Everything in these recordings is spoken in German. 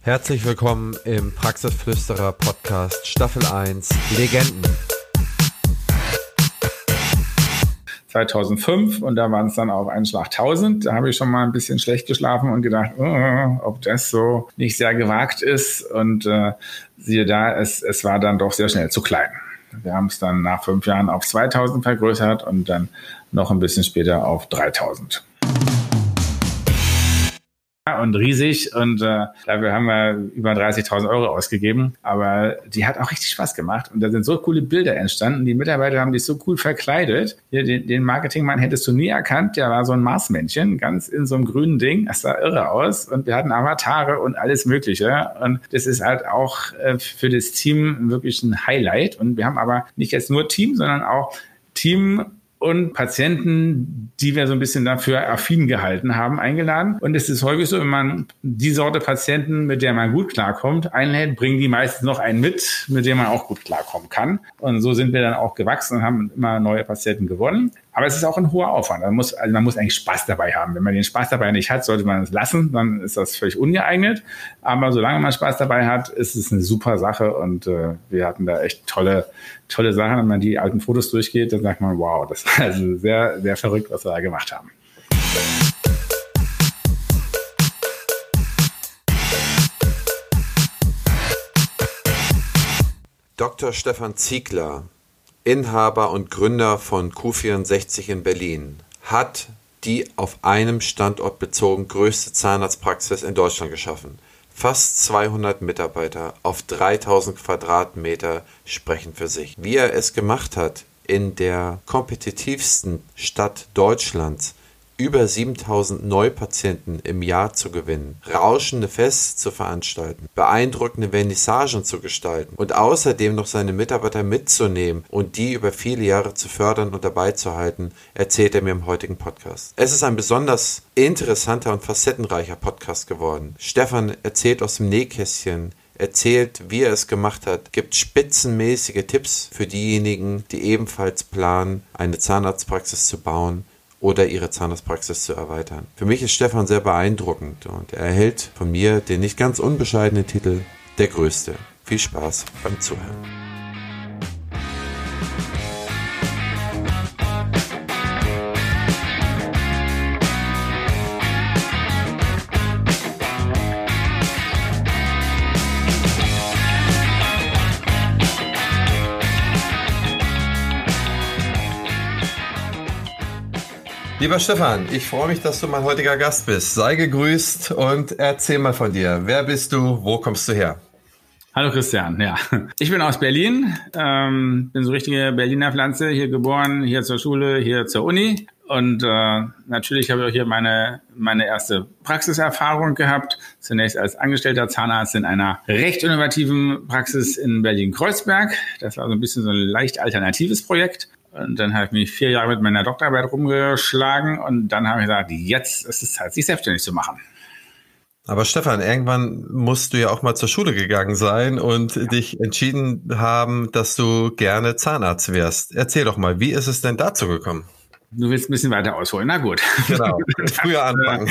Herzlich willkommen im Praxisflüsterer Podcast Staffel 1 Legenden. 2005 und da waren es dann auf einen Schlag 1000. Da habe ich schon mal ein bisschen schlecht geschlafen und gedacht, ob das so nicht sehr gewagt ist. Und siehe da, es war dann doch sehr schnell zu klein. Wir haben es dann nach 5 Jahren auf 2000 vergrößert und dann noch ein bisschen später auf 3000. Und riesig und dafür haben wir über 30.000 Euro ausgegeben, aber die hat auch richtig Spaß gemacht und da sind so coole Bilder entstanden, die Mitarbeiter haben sich so cool verkleidet. Hier, den Marketingmann hättest du nie erkannt, der war so ein Marsmännchen, ganz in so einem grünen Ding, das sah irre aus und wir hatten Avatare und alles mögliche und das ist halt auch für das Team wirklich ein Highlight und wir haben aber nicht jetzt nur Team, sondern auch Team und Patienten, die wir so ein bisschen dafür affin gehalten haben, eingeladen. Und es ist häufig so, wenn man die Sorte Patienten, mit der man gut klarkommt, einlädt, bringen die meistens noch einen mit dem man auch gut klarkommen kann. Und so sind wir dann auch gewachsen und haben immer neue Patienten gewonnen. Aber es ist auch ein hoher Aufwand. Man muss eigentlich Spaß dabei haben. Wenn man den Spaß dabei nicht hat, sollte man es lassen. Dann ist das völlig ungeeignet. Aber solange man Spaß dabei hat, ist es eine super Sache. Und wir hatten da echt tolle Sachen. Wenn man die alten Fotos durchgeht, dann sagt man, wow, das war also sehr, sehr verrückt, was wir da gemacht haben. Dr. Stefan Ziegler, Inhaber und Gründer von Q64 in Berlin, hat die auf einem Standort bezogen größte Zahnarztpraxis in Deutschland geschaffen. Fast 200 Mitarbeiter auf 3000 Quadratmeter sprechen für sich. Wie er es gemacht hat, in der kompetitivsten Stadt Deutschlands über 7000 Neupatienten im Jahr zu gewinnen, rauschende Feste zu veranstalten, beeindruckende Vernissagen zu gestalten und außerdem noch seine Mitarbeiter mitzunehmen und die über viele Jahre zu fördern und dabei zu halten, erzählt er mir im heutigen Podcast. Es ist ein besonders interessanter und facettenreicher Podcast geworden. Stefan erzählt aus dem Nähkästchen, erzählt, wie er es gemacht hat, gibt spitzenmäßige Tipps für diejenigen, die ebenfalls planen, eine Zahnarztpraxis zu bauen oder ihre Zahnarztpraxis zu erweitern. Für mich ist Stefan sehr beeindruckend und er erhält von mir den nicht ganz unbescheidenen Titel Der Größte. Viel Spaß beim Zuhören. Lieber Stefan, ich freue mich, dass du mein heutiger Gast bist. Sei gegrüßt und erzähl mal von dir. Wer bist du? Wo kommst du her? Hallo Christian, ja. Ich bin aus Berlin, bin so richtige Berliner Pflanze, hier geboren, hier zur Schule, hier zur Uni. Und natürlich habe ich auch hier meine erste Praxiserfahrung gehabt. Zunächst als angestellter Zahnarzt in einer recht innovativen Praxis in Berlin-Kreuzberg. Das war so ein bisschen so ein leicht alternatives Projekt. Und dann habe ich mich 4 Jahre mit meiner Doktorarbeit rumgeschlagen und dann habe ich gesagt, jetzt ist es Zeit, sich selbstständig zu machen. Aber Stefan, irgendwann musst du ja auch mal zur Schule gegangen sein und dich entschieden haben, dass du gerne Zahnarzt wärst. Erzähl doch mal, wie ist es denn dazu gekommen? Du willst ein bisschen weiter ausholen, na gut. Genau, früher anfangen.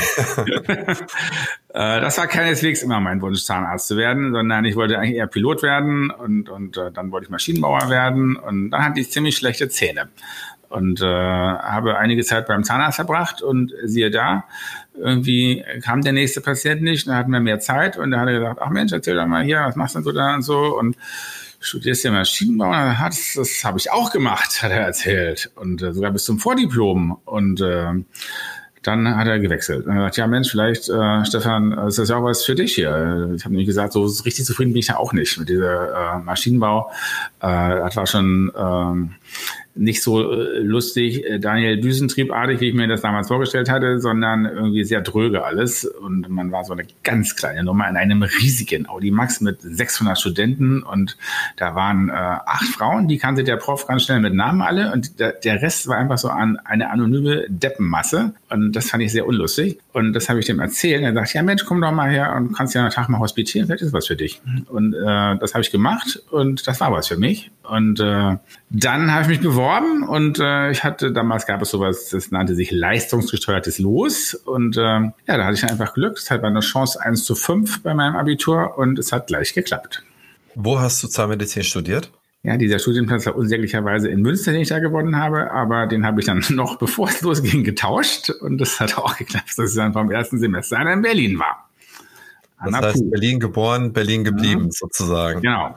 Das war keineswegs immer mein Wunsch, Zahnarzt zu werden, sondern ich wollte eigentlich eher Pilot werden und dann wollte ich Maschinenbauer werden und dann hatte ich ziemlich schlechte Zähne und habe einige Zeit beim Zahnarzt verbracht und siehe da, irgendwie kam der nächste Patient nicht, dann hatten wir mehr Zeit und da hat er gesagt, ach Mensch, erzähl doch mal hier, was machst du da und so und studierst ja Maschinenbau? Das habe ich auch gemacht, hat er erzählt. Und sogar bis zum Vordiplom. Und dann hat er gewechselt. Und er hat gesagt, ja Mensch, vielleicht, Stefan, ist das ja auch was für dich hier. Ich habe nämlich gesagt, so richtig zufrieden bin ich ja auch nicht mit dieser Maschinenbau. Das war schon nicht so lustig, Daniel Düsentriebartig, wie ich mir das damals vorgestellt hatte, sondern irgendwie sehr dröge alles. Und man war so eine ganz kleine Nummer in einem riesigen Audi Max mit 600 Studenten. Und da waren 8 Frauen, die kannte der Prof ganz schnell mit Namen alle. Und der Rest war einfach so eine anonyme Deppenmasse. Und das fand ich sehr unlustig. Und das habe ich dem erzählt. Und er sagt, ja Mensch, komm doch mal her und kannst ja einen Tag mal hospitieren. Vielleicht ist was für dich. Und das habe ich gemacht und das war was für mich. Und dann habe ich mich beworben und damals gab es sowas, das nannte sich leistungsgesteuertes Los. Und da hatte ich einfach Glück. Es hatte eine Chance 1:5 bei meinem Abitur und es hat gleich geklappt. Wo hast du Zahnmedizin studiert? Ja, dieser Studienplatz war unsäglicherweise in Münster, den ich da gewonnen habe, aber den habe ich dann noch, bevor es losging, getauscht und das hat auch geklappt, dass ich dann vom ersten Semester in Berlin war. Das heißt, Berlin geboren, Berlin geblieben, sozusagen. Genau.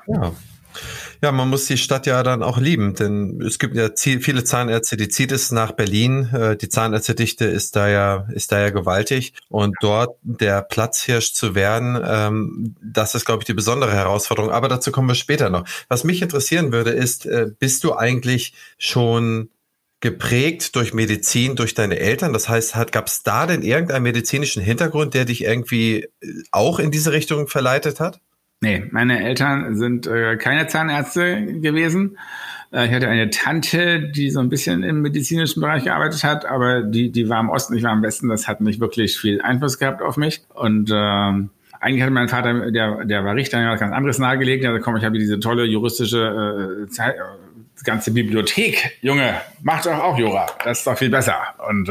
Ja, man muss die Stadt ja dann auch lieben, denn es gibt ja viele Zahnärzte, die zieht es nach Berlin. Die Zahnärztedichte ist da ja gewaltig. Und dort der Platzhirsch zu werden, das ist, glaube ich, die besondere Herausforderung. Aber dazu kommen wir später noch. Was mich interessieren würde, ist, bist du eigentlich schon geprägt durch Medizin, durch deine Eltern? Das heißt, gab es da denn irgendeinen medizinischen Hintergrund, der dich irgendwie auch in diese Richtung verleitet hat? Nee, meine Eltern sind keine Zahnärzte gewesen. Ich hatte eine Tante, die so ein bisschen im medizinischen Bereich gearbeitet hat, aber die war im Osten, ich war im Westen. Das hat nicht wirklich viel Einfluss gehabt auf mich. Und eigentlich hatte mein Vater, der war Richter, der hat was ganz anderes nahegelegt. Also komm, ich habe diese tolle juristische ganze Bibliothek. Junge, mach doch auch Jura. Das ist doch viel besser. Und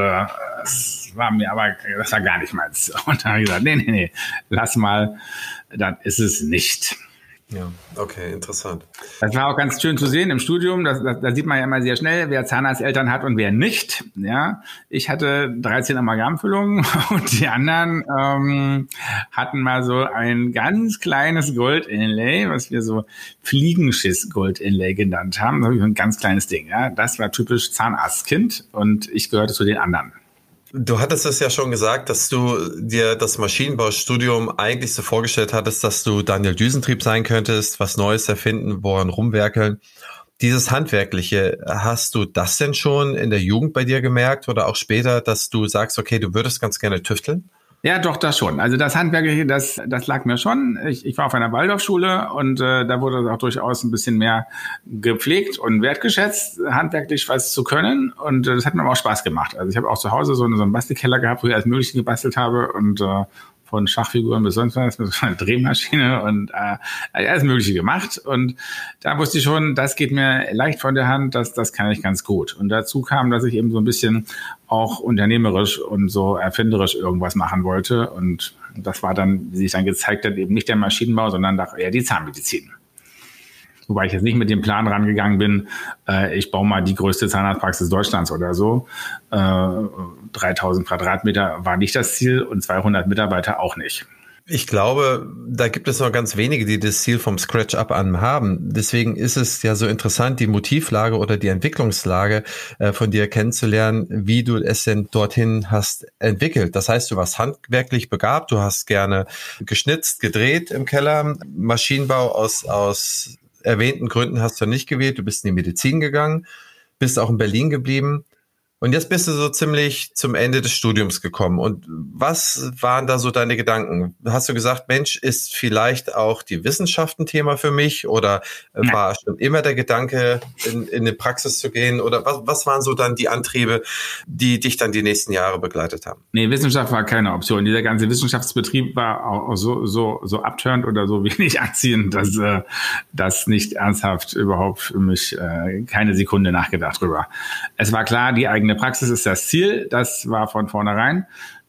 das war gar nicht meins. Und dann habe ich gesagt, nee, lass mal. Dann ist es nicht. Ja, okay, interessant. Das war auch ganz schön zu sehen im Studium. Da sieht man ja immer sehr schnell, wer Zahnarzteltern hat und wer nicht. Ja, ich hatte 13 Amalgamfüllungen und die anderen hatten mal so ein ganz kleines Gold-Inlay, was wir so Fliegenschiss-Gold-Inlay genannt haben. Das habe ich ein ganz kleines Ding. Ja, das war typisch Zahnarztkind und ich gehörte zu den anderen. Du hattest es ja schon gesagt, dass du dir das Maschinenbaustudium eigentlich so vorgestellt hattest, dass du Daniel Düsentrieb sein könntest, was Neues erfinden, woran rumwerkeln. Dieses Handwerkliche, hast du das denn schon in der Jugend bei dir gemerkt oder auch später, dass du sagst, okay, du würdest ganz gerne tüfteln? Ja, doch, das schon. Also das Handwerkliche, das lag mir schon. Ich war auf einer Waldorfschule und da wurde das auch durchaus ein bisschen mehr gepflegt und wertgeschätzt, handwerklich was zu können. Und das hat mir auch Spaß gemacht. Also ich habe auch zu Hause so einen Bastelkeller gehabt, wo ich alles Mögliche gebastelt habe und von Schachfiguren bis sonst was, mit so einer Drehmaschine und alles Mögliche gemacht. Und da wusste ich schon, das geht mir leicht von der Hand, das kann ich ganz gut. Und dazu kam, dass ich eben so ein bisschen auch unternehmerisch und so erfinderisch irgendwas machen wollte. Und das war dann, wie sich dann gezeigt hat, eben nicht der Maschinenbau, sondern eher die Zahnmedizin. Wobei ich jetzt nicht mit dem Plan rangegangen bin, ich baue mal die größte Zahnarztpraxis Deutschlands oder so. 3000 Quadratmeter war nicht das Ziel und 200 Mitarbeiter auch nicht. Ich glaube, da gibt es noch ganz wenige, die das Ziel vom Scratch-up an haben. Deswegen ist es ja so interessant, die Motivlage oder die Entwicklungslage von dir kennenzulernen, wie du es denn dorthin hast entwickelt. Das heißt, du warst handwerklich begabt, du hast gerne geschnitzt, gedreht im Keller. Maschinenbau aus erwähnten Gründen hast du nicht gewählt. Du bist in die Medizin gegangen, bist auch in Berlin geblieben. Und jetzt bist du so ziemlich zum Ende des Studiums gekommen. Und was waren da so deine Gedanken? Hast du gesagt, Mensch, ist vielleicht auch die Wissenschaft ein Thema für mich? Oder war schon immer der Gedanke, in eine Praxis zu gehen? Oder was waren so dann die Antriebe, die dich dann die nächsten Jahre begleitet haben? Nee, Wissenschaft war keine Option. Dieser ganze Wissenschaftsbetrieb war auch so abturnt oder so wenig anziehend, dass das nicht ernsthaft überhaupt für mich keine Sekunde nachgedacht drüber. Es war klar, die eigene Praxis ist das Ziel. Das war von vornherein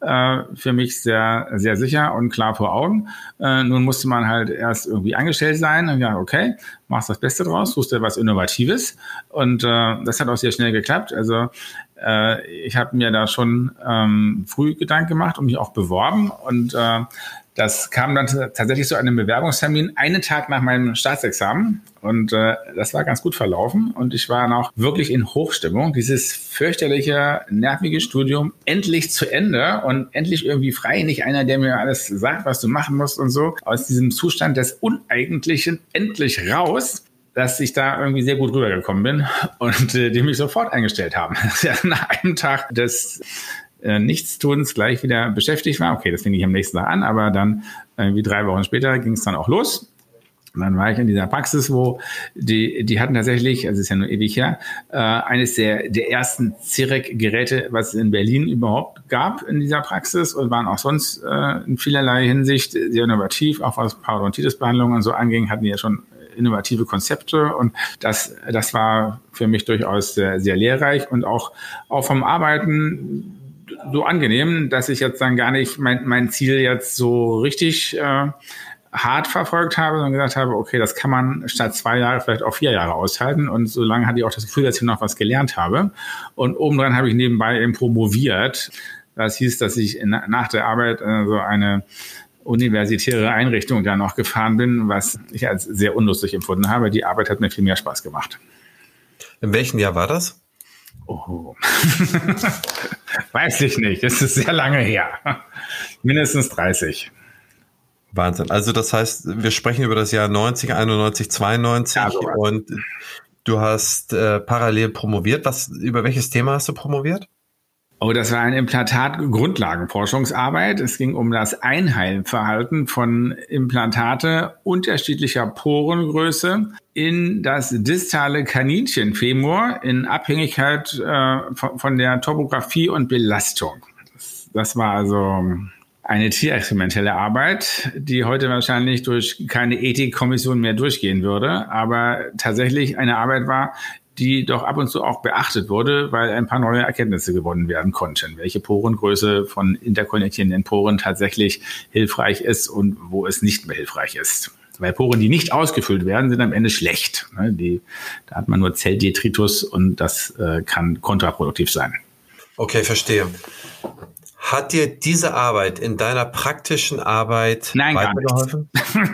für mich sehr, sehr sicher und klar vor Augen. Nun musste man halt erst irgendwie angestellt sein. Und ja, okay, machst das Beste draus, suchst dir was Innovatives. Und das hat auch sehr schnell geklappt. Also ich habe mir da schon früh Gedanken gemacht und mich auch beworben. Und das kam dann tatsächlich zu einem Bewerbungstermin einen Tag nach meinem Staatsexamen und das war ganz gut verlaufen und ich war noch wirklich in Hochstimmung. Dieses fürchterliche, nervige Studium endlich zu Ende und endlich irgendwie frei, nicht einer, der mir alles sagt, was du machen musst und so. Aus diesem Zustand des Uneigentlichen endlich raus, dass ich da irgendwie sehr gut rübergekommen bin und die mich sofort eingestellt haben. Nach einem Tag des Nichtstuns gleich wieder beschäftigt war. Okay, das fing ich am nächsten Tag an, aber dann irgendwie 3 Wochen später ging es dann auch los. Und dann war ich in dieser Praxis, wo die hatten tatsächlich, also ist ja nur ewig her, eines der ersten CIREC-Geräte, was es in Berlin überhaupt gab in dieser Praxis und waren auch sonst in vielerlei Hinsicht sehr innovativ, auch was Parodontitis-Behandlungen und so anging, hatten die ja schon innovative Konzepte und das war für mich durchaus sehr, sehr lehrreich und auch vom Arbeiten so angenehm, dass ich jetzt dann gar nicht mein Ziel jetzt so richtig hart verfolgt habe, sondern gesagt habe, okay, das kann man statt 2 Jahre vielleicht auch 4 Jahre aushalten. Und so lange hatte ich auch das Gefühl, dass ich noch was gelernt habe. Und obendrein habe ich nebenbei eben promoviert. Das hieß, dass ich nach der Arbeit so eine universitäre Einrichtung da noch gefahren bin, was ich als sehr unlustig empfunden habe. Die Arbeit hat mir viel mehr Spaß gemacht. In welchem Jahr war das? Oh. Weiß ich nicht. Das ist sehr lange her. Mindestens 30. Wahnsinn. Also das heißt, wir sprechen über das Jahr 90, 91, 92 ja, und du hast parallel promoviert. Über welches Thema hast du promoviert? Oh, das war eine Implantat-Grundlagenforschungsarbeit. Es ging um das Einheilverhalten von Implantate unterschiedlicher Porengröße in das distale Kaninchenfemur in Abhängigkeit von der Topographie und Belastung. Das war also eine tierexperimentelle Arbeit, die heute wahrscheinlich durch keine Ethikkommission mehr durchgehen würde, aber tatsächlich eine Arbeit war, die doch ab und zu auch beachtet wurde, weil ein paar neue Erkenntnisse gewonnen werden konnten, welche Porengröße von interkonnektierenden Poren tatsächlich hilfreich ist und wo es nicht mehr hilfreich ist. Weil Poren, die nicht ausgefüllt werden, sind am Ende schlecht. Da hat man nur Zelldetritus und das kann kontraproduktiv sein. Okay, verstehe. Hat dir diese Arbeit in deiner praktischen Arbeit weitergeholfen?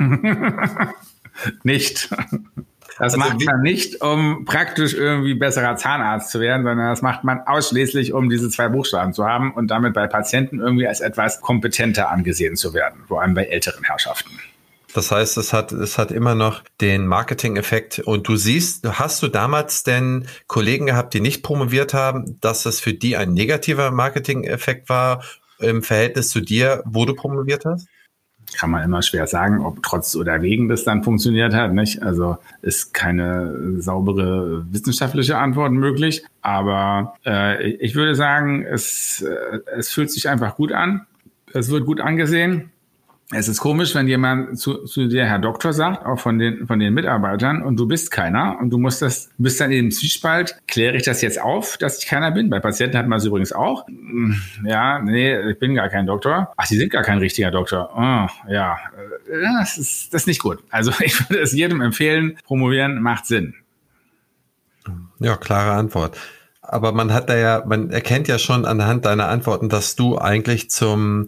Nicht. Das macht man nicht, um praktisch irgendwie besserer Zahnarzt zu werden, sondern das macht man ausschließlich, um diese 2 Buchstaben zu haben und damit bei Patienten irgendwie als etwas kompetenter angesehen zu werden, vor allem bei älteren Herrschaften. Das heißt, es hat immer noch den Marketing-Effekt. Und hast du damals denn Kollegen gehabt, die nicht promoviert haben, dass es für die ein negativer Marketing-Effekt war im Verhältnis zu dir, wo du promoviert hast? Kann man immer schwer sagen, ob trotz oder wegen das dann funktioniert hat, nicht? Also ist keine saubere wissenschaftliche Antwort möglich. Aber ich würde sagen, es fühlt sich einfach gut an. Es wird gut angesehen. Es ist komisch, wenn jemand zu dir Herr Doktor sagt, auch von den Mitarbeitern, und du bist keiner und du bist dann in dem Zwiespalt, kläre ich das jetzt auf, dass ich keiner bin? Bei Patienten hat man es übrigens auch. Ja, nee, ich bin gar kein Doktor. Ach, Sie sind gar kein richtiger Doktor. Oh, ja, das ist nicht gut. Also ich würde es jedem empfehlen, promovieren macht Sinn. Ja, klare Antwort. Aber man erkennt ja schon anhand deiner Antworten, dass du eigentlich zum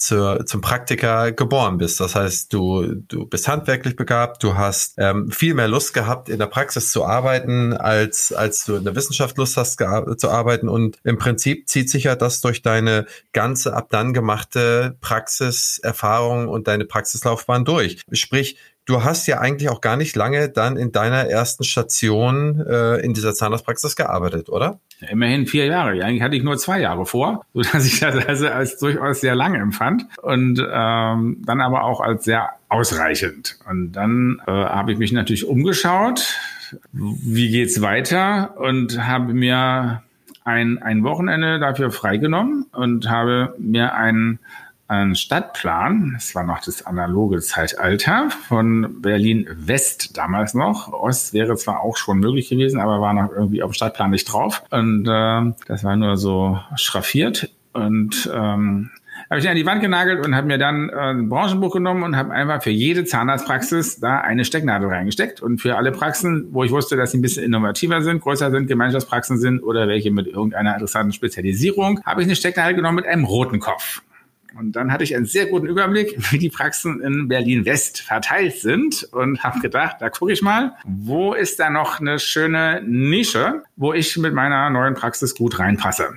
Praktiker geboren bist. Das heißt, du bist handwerklich begabt, du hast viel mehr Lust gehabt, in der Praxis zu arbeiten, als du in der Wissenschaft Lust hast zu arbeiten. Und im Prinzip zieht sich ja das durch deine ganze ab dann gemachte Praxiserfahrung und deine Praxislaufbahn durch. Sprich, du hast ja eigentlich auch gar nicht lange dann in deiner ersten Station in dieser Zahnarztpraxis gearbeitet, oder? Ja, immerhin 4 Jahre. Eigentlich hatte ich nur 2 Jahre vor, sodass ich das also als durchaus sehr lange empfand und dann aber auch als sehr ausreichend. Und dann habe ich mich natürlich umgeschaut, wie geht's weiter, und habe mir ein Wochenende dafür freigenommen und habe mir einen Stadtplan, das war noch das analoge Zeitalter, von Berlin-West damals noch. Ost wäre zwar auch schon möglich gewesen, aber war noch irgendwie auf dem Stadtplan nicht drauf. Und das war nur so schraffiert. Und habe ich an die Wand genagelt und habe mir dann ein Branchenbuch genommen und habe einfach für jede Zahnarztpraxis da eine Stecknadel reingesteckt. Und für alle Praxen, wo ich wusste, dass sie ein bisschen innovativer sind, größer sind, Gemeinschaftspraxen sind oder welche mit irgendeiner interessanten Spezialisierung, habe ich eine Stecknadel genommen mit einem roten Kopf. Und dann hatte ich einen sehr guten Überblick, wie die Praxen in Berlin-West verteilt sind und habe gedacht, da gucke ich mal, wo ist da noch eine schöne Nische, wo ich mit meiner neuen Praxis gut reinpasse.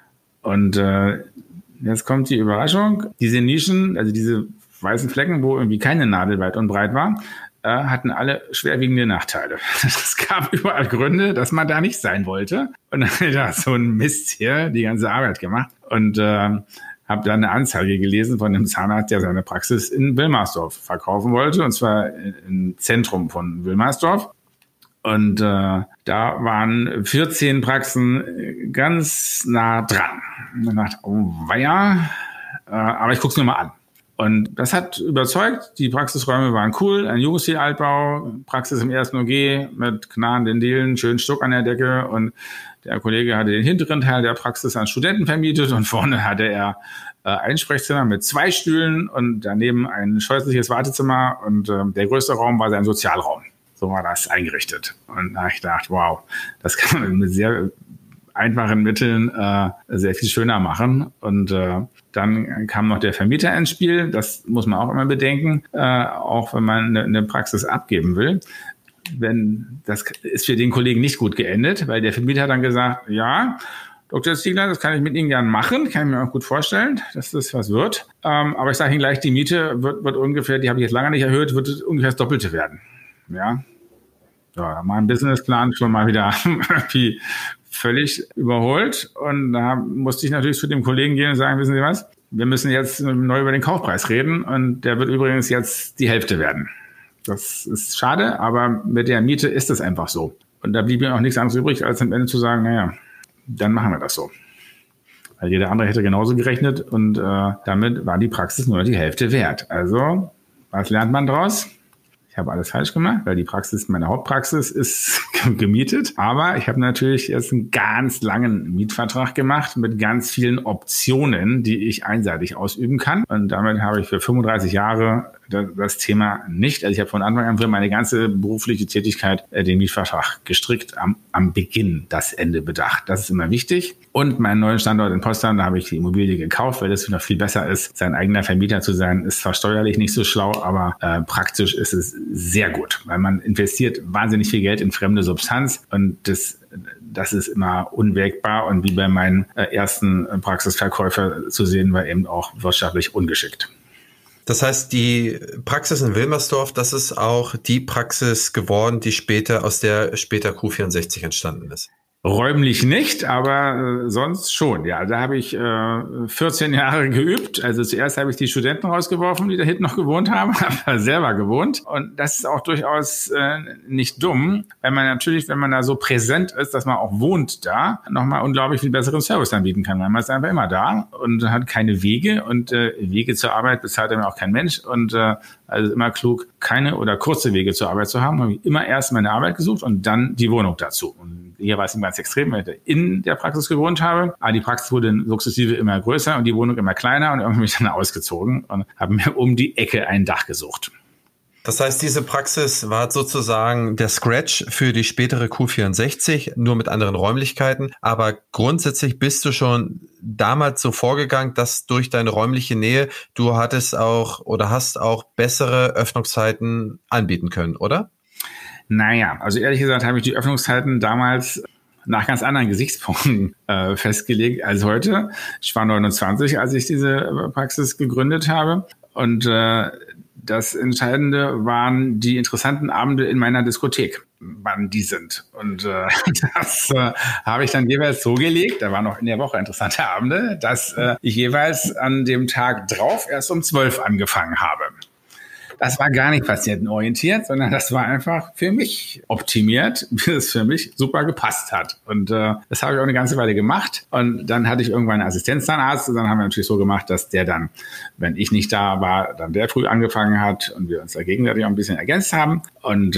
Und jetzt kommt die Überraschung. Diese Nischen, also diese weißen Flecken, wo irgendwie keine Nadel weit und breit war, hatten alle schwerwiegende Nachteile. Es gab überall Gründe, dass man da nicht sein wollte. Und dann habe ich gedacht, so ein Mist hier, die ganze Arbeit gemacht. Und habe dann eine Anzeige gelesen von einem Zahnarzt, der seine Praxis in Wilmersdorf verkaufen wollte, und zwar im Zentrum von Wilmersdorf. Und da waren 14 Praxen ganz nah dran. Und ich dachte, oh weia, aber ich gucke es mir mal an. Und das hat überzeugt. Die Praxisräume waren cool. Ein Jugendstil-Altbau, Praxis im ersten OG mit knarrenden Dielen, schönen Stuck an der Decke. Und der Kollege hatte den hinteren Teil der Praxis an Studenten vermietet und vorne hatte er ein Sprechzimmer mit 2 Stühlen und daneben ein scheußliches Wartezimmer und der größte Raum war sein Sozialraum. So war das eingerichtet. Und da habe ich gedacht, wow, das kann man mit sehr einfachen Mitteln sehr viel schöner machen. Und dann kam noch der Vermieter ins Spiel. Das muss man auch immer bedenken, auch wenn man eine Praxis abgeben will. Das ist für den Kollegen nicht gut geendet, weil der Vermieter hat dann gesagt, ja, Dr. Ziegler, das kann ich mit Ihnen gern machen, kann ich mir auch gut vorstellen, dass das was wird. Aber ich sage Ihnen gleich, die Miete wird ungefähr, die habe ich jetzt lange nicht erhöht, wird ungefähr das Doppelte werden. Ja, mein Businessplan schon mal wieder irgendwie völlig überholt. Und da musste ich natürlich zu dem Kollegen gehen und sagen, wissen Sie was, wir müssen jetzt neu über den Kaufpreis reden und der wird übrigens jetzt die Hälfte werden. Das ist schade, aber mit der Miete ist es einfach so. Und da blieb mir auch nichts anderes übrig, als am Ende zu sagen, naja, dann machen wir das so. Weil jeder andere hätte genauso gerechnet und damit war die Praxis nur die Hälfte wert. Also, was lernt man daraus? Ich habe alles falsch gemacht, weil die Praxis, meine Hauptpraxis ist gemietet. Aber ich habe natürlich jetzt einen ganz langen Mietvertrag gemacht mit ganz vielen Optionen, die ich einseitig ausüben kann. Und damit habe ich für 35 Jahre das Thema nicht. Also ich habe von Anfang an für meine ganze berufliche Tätigkeit den Mietvertrag gestrickt, am Beginn das Ende bedacht. Das ist immer wichtig. Und meinen neuen Standort in Potsdam, da habe ich die Immobilie gekauft, weil das noch viel besser ist. Sein eigener Vermieter zu sein, ist zwar steuerlich nicht so schlau, aber praktisch ist es sehr gut, weil man investiert wahnsinnig viel Geld in fremde Substanz und das ist immer unwägbar und wie bei meinen ersten Praxisverkäufer zu sehen, war eben auch wirtschaftlich ungeschickt. Das heißt, die Praxis in Wilmersdorf, das ist auch die Praxis geworden, die aus der später Q64 entstanden ist. Räumlich nicht, aber sonst schon. Ja, da habe ich 14 Jahre geübt. Also zuerst habe ich die Studenten rausgeworfen, die da hinten noch gewohnt haben, habe selber gewohnt. Und das ist auch durchaus nicht dumm, weil man natürlich, wenn man da so präsent ist, dass man auch wohnt da, nochmal unglaublich viel besseren Service anbieten kann. Weil man ist einfach immer da und hat keine Wege und Wege zur Arbeit bezahlt dann auch kein Mensch. Und also immer klug, keine oder kurze Wege zur Arbeit zu haben, habe ich immer erst meine Arbeit gesucht und dann die Wohnung dazu. Und hier war es ganz extrem, weil ich in der Praxis gewohnt habe. Aber die Praxis wurde sukzessive immer größer und die Wohnung immer kleiner und irgendwann bin ich dann ausgezogen und habe mir um die Ecke ein Dach gesucht. Das heißt, diese Praxis war sozusagen der Scratch für die spätere Q64, nur mit anderen Räumlichkeiten. Aber grundsätzlich bist du schon damals so vorgegangen, dass durch deine räumliche Nähe du hattest auch oder hast auch bessere Öffnungszeiten anbieten können, oder? Naja, also ehrlich gesagt habe ich die Öffnungszeiten damals nach ganz anderen Gesichtspunkten festgelegt als heute. Ich war 29, als ich diese Praxis gegründet habe und das Entscheidende waren die interessanten Abende in meiner Diskothek, wann die sind. Und das habe ich dann jeweils so gelegt, da waren auch in der Woche interessante Abende, dass ich jeweils an dem Tag drauf erst um 12 angefangen habe. Das war gar nicht patientenorientiert, sondern das war einfach für mich optimiert, wie es für mich super gepasst hat. Und das habe ich auch eine ganze Weile gemacht. Und dann hatte ich irgendwann einen Assistenzzahnarzt. Und dann haben wir natürlich so gemacht, dass der dann, wenn ich nicht da war, dann der früh angefangen hat und wir uns da gegenseitig auch ein bisschen ergänzt haben. Und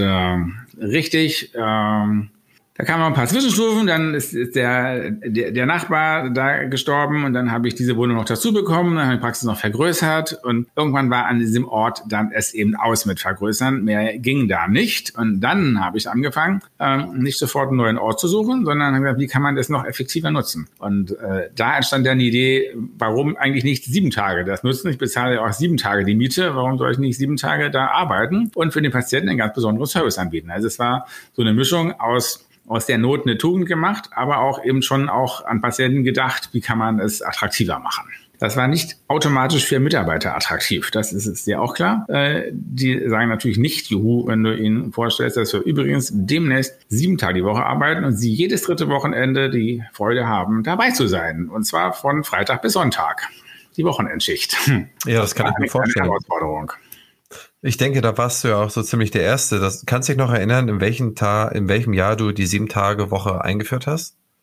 da kamen noch ein paar Zwischenstufen, dann ist der Nachbar da gestorben und dann habe ich diese Wohnung noch dazu bekommen, dann habe ich die Praxis noch vergrößert und irgendwann war an diesem Ort dann es eben aus mit Vergrößern, mehr ging da nicht und dann habe ich angefangen, nicht sofort einen neuen Ort zu suchen, sondern habe gesagt, wie kann man das noch effektiver nutzen? Und da entstand dann die Idee, warum eigentlich nicht 7 Tage das nutzen? Ich bezahle ja auch 7 Tage die Miete, warum soll ich nicht 7 Tage da arbeiten und für den Patienten einen ganz besonderen Service anbieten? Also es war so eine Mischung aus der Not eine Tugend gemacht, aber auch eben schon auch an Patienten gedacht, wie kann man es attraktiver machen. Das war nicht automatisch für Mitarbeiter attraktiv, das ist dir auch klar. Die sagen natürlich nicht, juhu, wenn du ihnen vorstellst, dass wir übrigens demnächst 7 Tage die Woche arbeiten und sie jedes 3. Wochenende die Freude haben, dabei zu sein. Und zwar von Freitag bis Sonntag, die Wochenendschicht. Ja, das kann ich mir vorstellen. Eine Herausforderung. Ich denke, da warst du ja auch so ziemlich der Erste. Kannst du dich noch erinnern, in welchem Jahr du die 7-Tage-Woche eingeführt hast?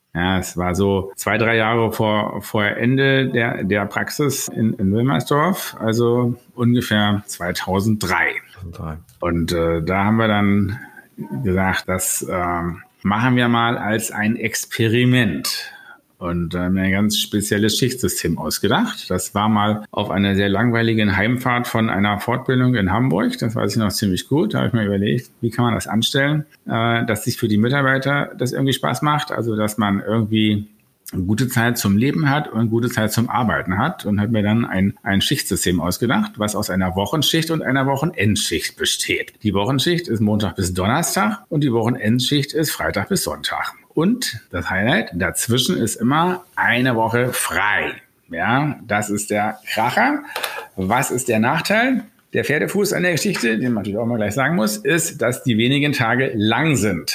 Ja, es war so 2-3 Jahre vor Ende der Praxis in Wilmersdorf, also ungefähr 2003. Und da haben wir dann gesagt, das machen wir mal als ein Experiment. Und haben mir ein ganz spezielles Schichtsystem ausgedacht. Das war mal auf einer sehr langweiligen Heimfahrt von einer Fortbildung in Hamburg. Das weiß ich noch ziemlich gut. Da habe ich mir überlegt, wie kann man das anstellen, dass sich für die Mitarbeiter das irgendwie Spaß macht. Also, dass man irgendwie eine gute Zeit zum Leben hat und eine gute Zeit zum Arbeiten hat. Und habe mir dann ein Schichtsystem ausgedacht, was aus einer Wochenschicht und einer Wochenendschicht besteht. Die Wochenschicht ist Montag bis Donnerstag und die Wochenendschicht ist Freitag bis Sonntag. Und das Highlight, dazwischen ist immer eine Woche frei. Ja, das ist der Kracher. Was ist der Nachteil? Der Pferdefuß an der Geschichte, den man natürlich auch mal gleich sagen muss, ist, dass die wenigen Tage lang sind.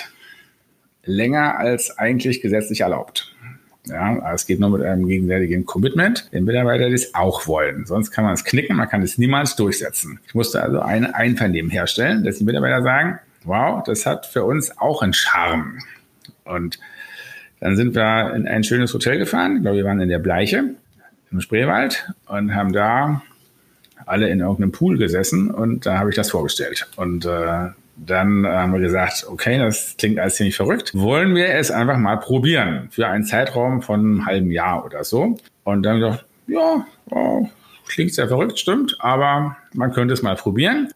Länger als eigentlich gesetzlich erlaubt. Ja, es geht nur mit einem gegenseitigen Commitment, den Mitarbeiter das auch wollen. Sonst kann man es knicken, man kann es niemals durchsetzen. Ich musste also ein Einvernehmen herstellen, dass die Mitarbeiter sagen, wow, das hat für uns auch einen Charme. Und dann sind wir in ein schönes Hotel gefahren. Ich glaube, wir waren in der Bleiche im Spreewald und haben da alle in irgendeinem Pool gesessen und da habe ich das vorgestellt. Und dann haben wir gesagt, okay, das klingt alles ziemlich verrückt. Wollen wir es einfach mal probieren für einen Zeitraum von einem halben Jahr oder so? Und dann gedacht, ja, klingt sehr verrückt, stimmt, aber man könnte es mal probieren.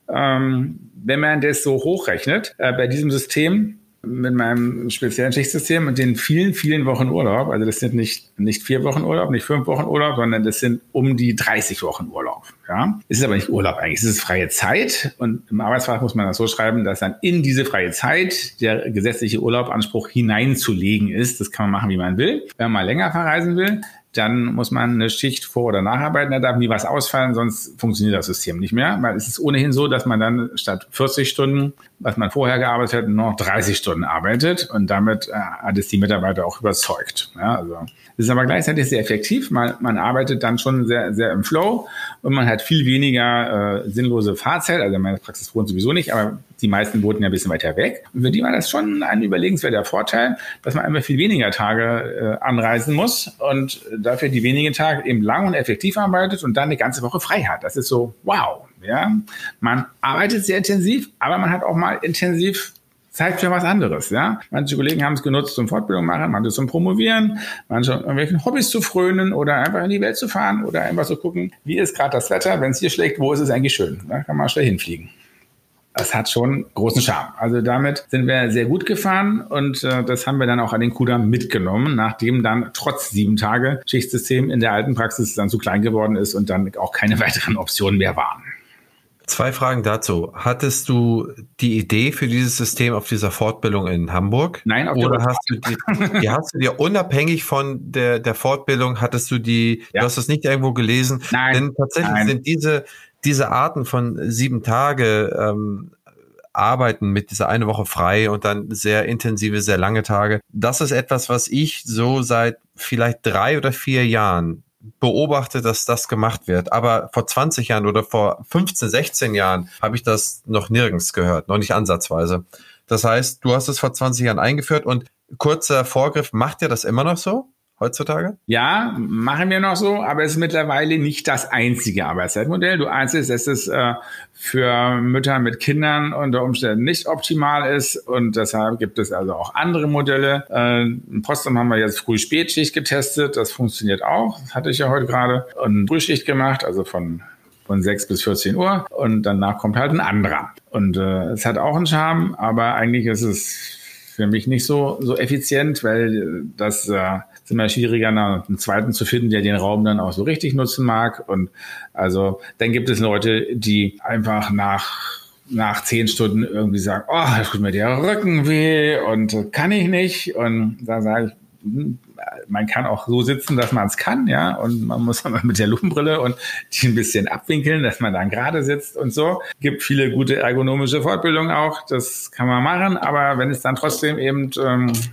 Wenn man das so hochrechnet, bei diesem System, mit meinem speziellen Schichtsystem und den vielen, vielen Wochen Urlaub, also das sind nicht 4 Wochen Urlaub, nicht 5 Wochen Urlaub, sondern das sind um die 30 Wochen Urlaub. Ja? Es ist aber nicht Urlaub eigentlich, es ist freie Zeit und im Arbeitsvertrag muss man das so schreiben, dass dann in diese freie Zeit der gesetzliche Urlaubanspruch hineinzulegen ist. Das kann man machen, wie man will. Wenn man mal länger verreisen will, dann muss man eine Schicht vor- oder nacharbeiten, da darf nie was ausfallen, sonst funktioniert das System nicht mehr, weil es ist ohnehin so, dass man dann statt 40 Stunden, was man vorher gearbeitet hat, nur noch 30 Stunden arbeitet und damit hat es die Mitarbeiter auch überzeugt. Ja, also es ist aber gleichzeitig sehr effektiv, man arbeitet dann schon sehr, sehr im Flow und man hat viel weniger sinnlose Fahrzeit, also meine Praxis wohnt sowieso nicht, aber die meisten wohnten ja ein bisschen weiter weg. Und für die war das schon ein überlegenswerter Vorteil, dass man einfach viel weniger Tage anreisen muss und dafür die wenigen Tage eben lang und effektiv arbeitet und dann eine ganze Woche frei hat. Das ist so, wow. Ja, man arbeitet sehr intensiv, aber man hat auch mal intensiv Zeit für was anderes. Ja, manche Kollegen haben es genutzt zum Fortbildung machen, manche zum Promovieren, manche irgendwelchen Hobbys zu frönen oder einfach in die Welt zu fahren oder einfach so gucken, wie ist gerade das Wetter, wenn es hier schlägt, wo ist es eigentlich schön? Da kann man schnell hinfliegen. Das hat schon großen Charme. Also damit sind wir sehr gut gefahren und das haben wir dann auch an den Kudamm mitgenommen, nachdem dann trotz 7 Tage Schichtsystem in der alten Praxis dann zu klein geworden ist und dann auch keine weiteren Optionen mehr waren. 2 Fragen dazu. Hattest du die Idee für dieses System auf dieser Fortbildung in Hamburg? Nein, auf oder hast du dir unabhängig von der Fortbildung, hattest du die, Ja. Du hast das nicht irgendwo gelesen? Nein. Denn tatsächlich sind diese Arten von 7 Tage Arbeiten mit dieser eine Woche frei und dann sehr intensive, sehr lange Tage. Das ist etwas, was ich so seit vielleicht 3 oder 4 Jahren beobachte, dass das gemacht wird. Aber vor 20 Jahren oder vor 15, 16 Jahren habe ich das noch nirgends gehört, noch nicht ansatzweise. Das heißt, du hast es vor 20 Jahren eingeführt und kurzer Vorgriff, macht ihr das immer noch so heutzutage? Ja, machen wir noch so, aber es ist mittlerweile nicht das einzige Arbeitszeitmodell. Du ahnst es, dass es für Mütter mit Kindern unter Umständen nicht optimal ist und deshalb gibt es also auch andere Modelle. In Potsdam haben wir jetzt Früh-Spätschicht getestet, das funktioniert auch, das hatte ich ja heute gerade, und Frühschicht gemacht, also von 6 bis 14 Uhr und danach kommt halt ein anderer. Und es hat auch einen Charme, aber eigentlich ist es für mich nicht so effizient, weil das ist immer schwieriger, einen zweiten zu finden, der den Raum dann auch so richtig nutzen mag. Und also dann gibt es Leute, die einfach nach 10 Stunden irgendwie sagen, oh, da tut mir der Rücken weh und kann ich nicht. Und da sage ich, man kann auch so sitzen, dass man es kann, ja, und man muss aber mit der Lupenbrille und die ein bisschen abwinkeln, dass man dann gerade sitzt und so. Gibt viele gute ergonomische Fortbildungen auch, das kann man machen, aber wenn es dann trotzdem eben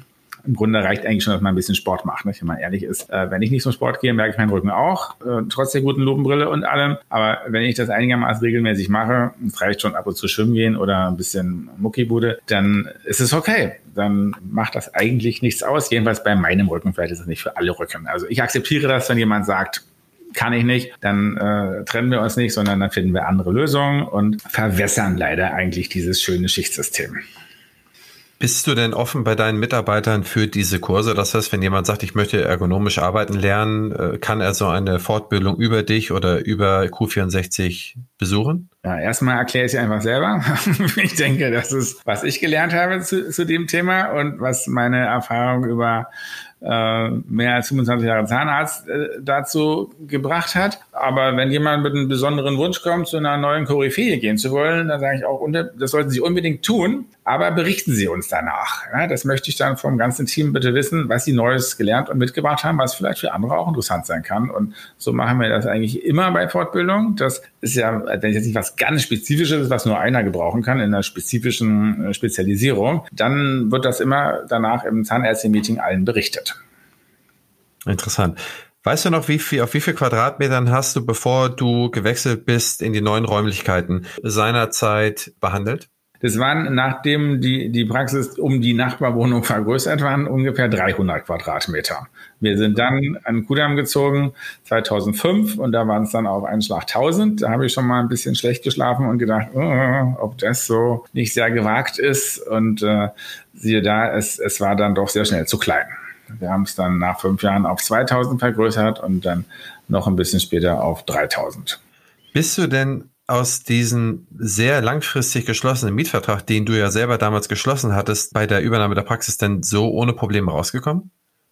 im Grunde reicht eigentlich schon, dass man ein bisschen Sport macht, nicht? Wenn man ehrlich ist. Wenn ich nicht zum Sport gehe, merke ich meinen Rücken auch, trotz der guten Lupenbrille und allem. Aber wenn ich das einigermaßen regelmäßig mache, es reicht schon ab und zu schwimmen gehen oder ein bisschen Muckibude, dann ist es okay. Dann macht das eigentlich nichts aus. Jedenfalls bei meinem Rücken. Vielleicht ist es nicht für alle Rücken. Also ich akzeptiere das, wenn jemand sagt, kann ich nicht, dann trennen wir uns nicht, sondern dann finden wir andere Lösungen und verwässern leider eigentlich dieses schöne Schichtsystem. Bist du denn offen bei deinen Mitarbeitern für diese Kurse? Das heißt, wenn jemand sagt, ich möchte ergonomisch arbeiten lernen, kann er so eine Fortbildung über dich oder über Q64 besuchen? Ja, erstmal erkläre ich es einfach selber. Ich denke, das ist, was ich gelernt habe zu dem Thema und was meine Erfahrung über mehr als 25 Jahre Zahnarzt dazu gebracht hat. Aber wenn jemand mit einem besonderen Wunsch kommt, zu einer neuen Koryphäe gehen zu wollen, dann sage ich auch, das sollten Sie unbedingt tun, aber berichten Sie uns danach. Ja, das möchte ich dann vom ganzen Team bitte wissen, was Sie Neues gelernt und mitgebracht haben, was vielleicht für andere auch interessant sein kann. Und so machen wir das eigentlich immer bei Fortbildung. Das ist ja, wenn es jetzt nicht was ganz Spezifisches ist, was nur einer gebrauchen kann in einer spezifischen Spezialisierung, dann wird das immer danach im Zahnärzte-Meeting allen berichtet. Interessant. Weißt du noch, auf wie viel Quadratmetern hast du, bevor du gewechselt bist in die neuen Räumlichkeiten, seinerzeit behandelt? Das waren, nachdem die Praxis um die Nachbarwohnung vergrößert waren, ungefähr 300 Quadratmeter. Wir sind dann an Kudamm gezogen, 2005, und da waren es dann auf einen Schlag 1000. Da habe ich schon mal ein bisschen schlecht geschlafen und gedacht, ob das so nicht sehr gewagt ist. Und siehe da, es war dann doch sehr schnell zu klein. Wir haben es dann nach 5 Jahren auf 2000 vergrößert und dann noch ein bisschen später auf 3000. Bist du denn aus diesem sehr langfristig geschlossenen Mietvertrag, den du ja selber damals geschlossen hattest, bei der Übernahme der Praxis denn so ohne Probleme rausgekommen?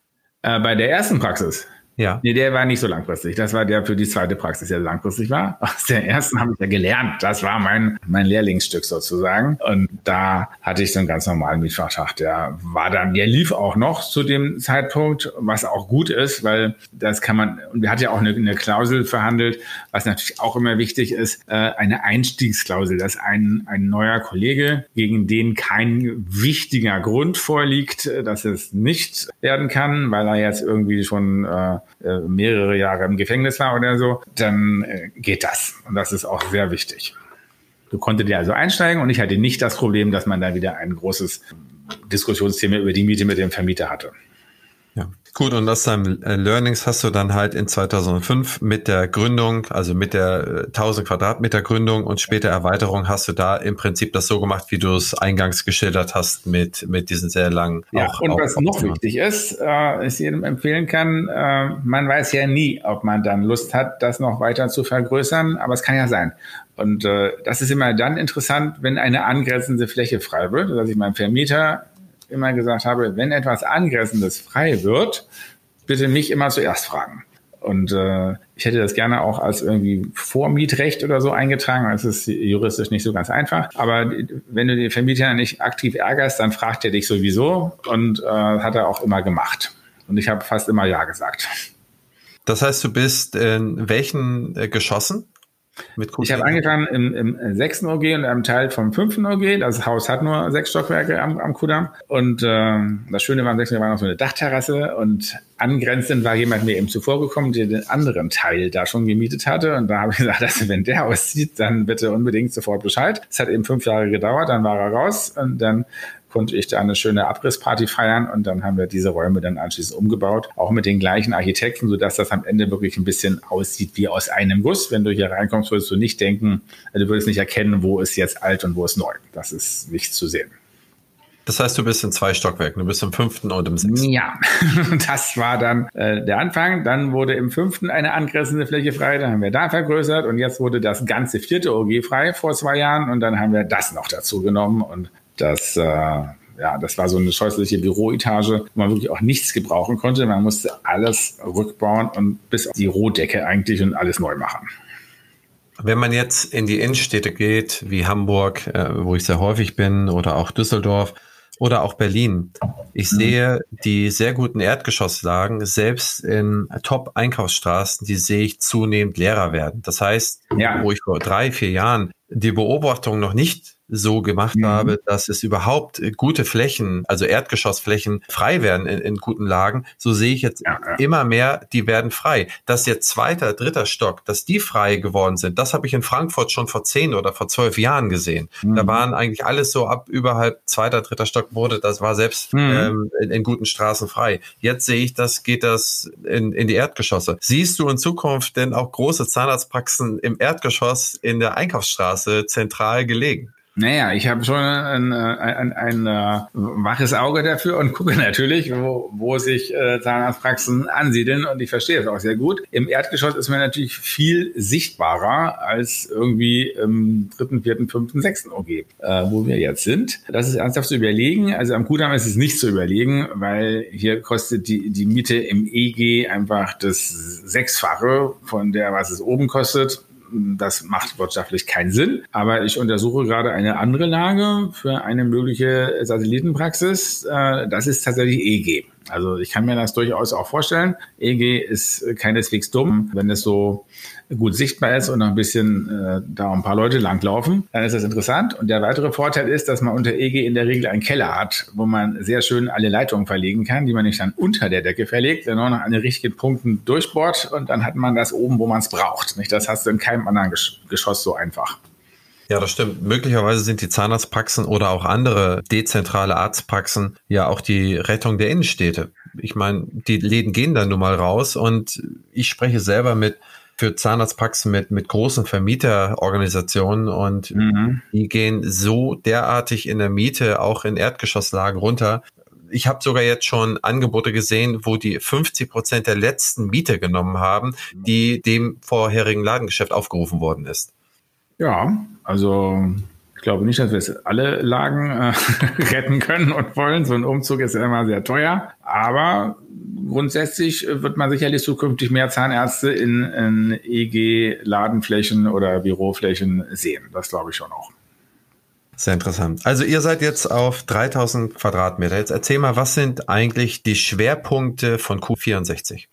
Bei der ersten Praxis? Ja. Nee, der war nicht so langfristig. Das war der für die zweite Praxis, der langfristig war. Aus der ersten habe ich ja gelernt. Das war mein Lehrlingsstück sozusagen. Und da hatte ich so einen ganz normalen Mietvertrag. Der lief auch noch zu dem Zeitpunkt, was auch gut ist, weil das kann man, und wir hatten ja auch eine Klausel verhandelt, was natürlich auch immer wichtig ist, eine Einstiegsklausel, dass ein neuer Kollege, gegen den kein wichtiger Grund vorliegt, dass es nicht werden kann, weil er jetzt irgendwie schon mehrere Jahre im Gefängnis war oder so, dann geht das. Und das ist auch sehr wichtig. Du konntest ja also einsteigen und ich hatte nicht das Problem, dass man da wieder ein großes Diskussionsthema über die Miete mit dem Vermieter hatte. Ja, gut. Und aus deinem Learnings hast du dann halt in 2005 mit der Gründung, also mit der 1000 Quadratmeter Gründung und später Erweiterung, hast du da im Prinzip das so gemacht, wie du es eingangs geschildert hast mit diesen sehr langen. Ja, und was noch wichtig ist, ich jedem empfehlen kann, man weiß ja nie, ob man dann Lust hat, das noch weiter zu vergrößern, aber es kann ja sein. Und das ist immer dann interessant, wenn eine angrenzende Fläche frei wird, dass ich meinem Vermieter immer gesagt habe, wenn etwas Angrenzendes frei wird, bitte mich immer zuerst fragen. Und ich hätte das gerne auch als irgendwie Vormietrecht oder so eingetragen. Das ist juristisch nicht so ganz einfach. Aber wenn du den Vermieter nicht aktiv ärgerst, dann fragt er dich sowieso. Und hat er auch immer gemacht. Und ich habe fast immer Ja gesagt. Das heißt, du bist in welchen Geschossen? Ich habe angefangen im 6. OG und einem Teil vom 5. OG. Das Haus hat nur 6 Stockwerke am Kudamm. Und das Schöne war, am 6. war noch so eine Dachterrasse. Und angrenzend war jemand mir eben zuvorgekommen, der den anderen Teil da schon gemietet hatte. Und da habe ich gesagt, also wenn der aussieht, dann bitte unbedingt sofort Bescheid. Es hat eben 5 Jahre gedauert, dann war er raus. Und dann konnte ich da eine schöne Abrissparty feiern und dann haben wir diese Räume dann anschließend umgebaut, auch mit den gleichen Architekten, sodass das am Ende wirklich ein bisschen aussieht wie aus einem Guss. Wenn du hier reinkommst, würdest du nicht denken, du würdest nicht erkennen, wo ist jetzt alt und wo ist neu. Das ist nicht zu sehen. Das heißt, du bist in 2 Stockwerken, du bist im 5. und im 6. Ja, das war dann der Anfang. Dann wurde im 5. eine angrenzende Fläche frei, dann haben wir da vergrößert und jetzt wurde das ganze 4. OG frei vor 2 Jahren und dann haben wir das noch dazu genommen und das war so eine scheußliche Büroetage, wo man wirklich auch nichts gebrauchen konnte. Man musste alles rückbauen und bis auf die Rohdecke eigentlich und alles neu machen. Wenn man jetzt in die Innenstädte geht, wie Hamburg, wo ich sehr häufig bin, oder auch Düsseldorf oder auch Berlin, ich sehe die sehr guten Erdgeschosslagen, selbst in Top-Einkaufsstraßen, die sehe ich zunehmend leerer werden. Das heißt, wo ich vor 3-4 Jahren die Beobachtung noch nicht so gemacht habe, dass es überhaupt gute Flächen, also Erdgeschossflächen frei werden in guten Lagen, so sehe ich jetzt immer mehr, die werden frei. Dass jetzt 2., 3. Stock, dass die frei geworden sind, das habe ich in Frankfurt schon vor 10 oder vor 12 Jahren gesehen. Da waren eigentlich alles so ab überhalb 2., 3. Stock das war selbst in guten Straßen frei. Jetzt sehe ich, geht das in die Erdgeschosse. Siehst du in Zukunft denn auch große Zahnarztpraxen im Erdgeschoss in der Einkaufsstraße zentral gelegen? Naja, ich habe schon ein waches Auge dafür und gucke natürlich, wo sich Zahnarztpraxen ansiedeln, und ich verstehe es auch sehr gut. Im Erdgeschoss ist man natürlich viel sichtbarer als irgendwie im 3., 4., 5., 6. OG, wo wir jetzt sind. Das ist ernsthaft zu überlegen. Also am Kudamm ist es nicht zu überlegen, weil hier kostet die Miete im EG einfach das 6-fache von der, was es oben kostet. Das macht wirtschaftlich keinen Sinn. Aber ich untersuche gerade eine andere Lage für eine mögliche Satellitenpraxis. Das ist tatsächlich EG. Also ich kann mir das durchaus auch vorstellen. EG ist keineswegs dumm. Wenn es so gut sichtbar ist und noch ein bisschen da ein paar Leute langlaufen, dann ist das interessant. Und der weitere Vorteil ist, dass man unter EG in der Regel einen Keller hat, wo man sehr schön alle Leitungen verlegen kann, die man nicht dann unter der Decke verlegt, sondern noch an den richtigen Punkten durchbohrt, und dann hat man das oben, wo man es braucht. Nicht? Das hast du in keinem anderen Geschoss so einfach. Ja, das stimmt. Möglicherweise sind die Zahnarztpraxen oder auch andere dezentrale Arztpraxen ja auch die Rettung der Innenstädte. Ich meine, die Läden gehen dann nun mal raus, und ich spreche selber für Zahnarztpraxen mit großen Vermieterorganisationen, und die gehen so derartig in der Miete auch in Erdgeschosslagen runter. Ich habe sogar jetzt schon Angebote gesehen, wo die 50% der letzten Miete genommen haben, die dem vorherigen Ladengeschäft aufgerufen worden ist. Ja, also ich glaube nicht, dass wir jetzt alle Lagen retten können und wollen. So ein Umzug ist ja immer sehr teuer. Aber grundsätzlich wird man sicherlich zukünftig mehr Zahnärzte in EG-Ladenflächen oder Büroflächen sehen. Das glaube ich schon auch. Sehr interessant. Also ihr seid jetzt auf 3000 Quadratmeter. Jetzt erzähl mal, was sind eigentlich die Schwerpunkte von Q64?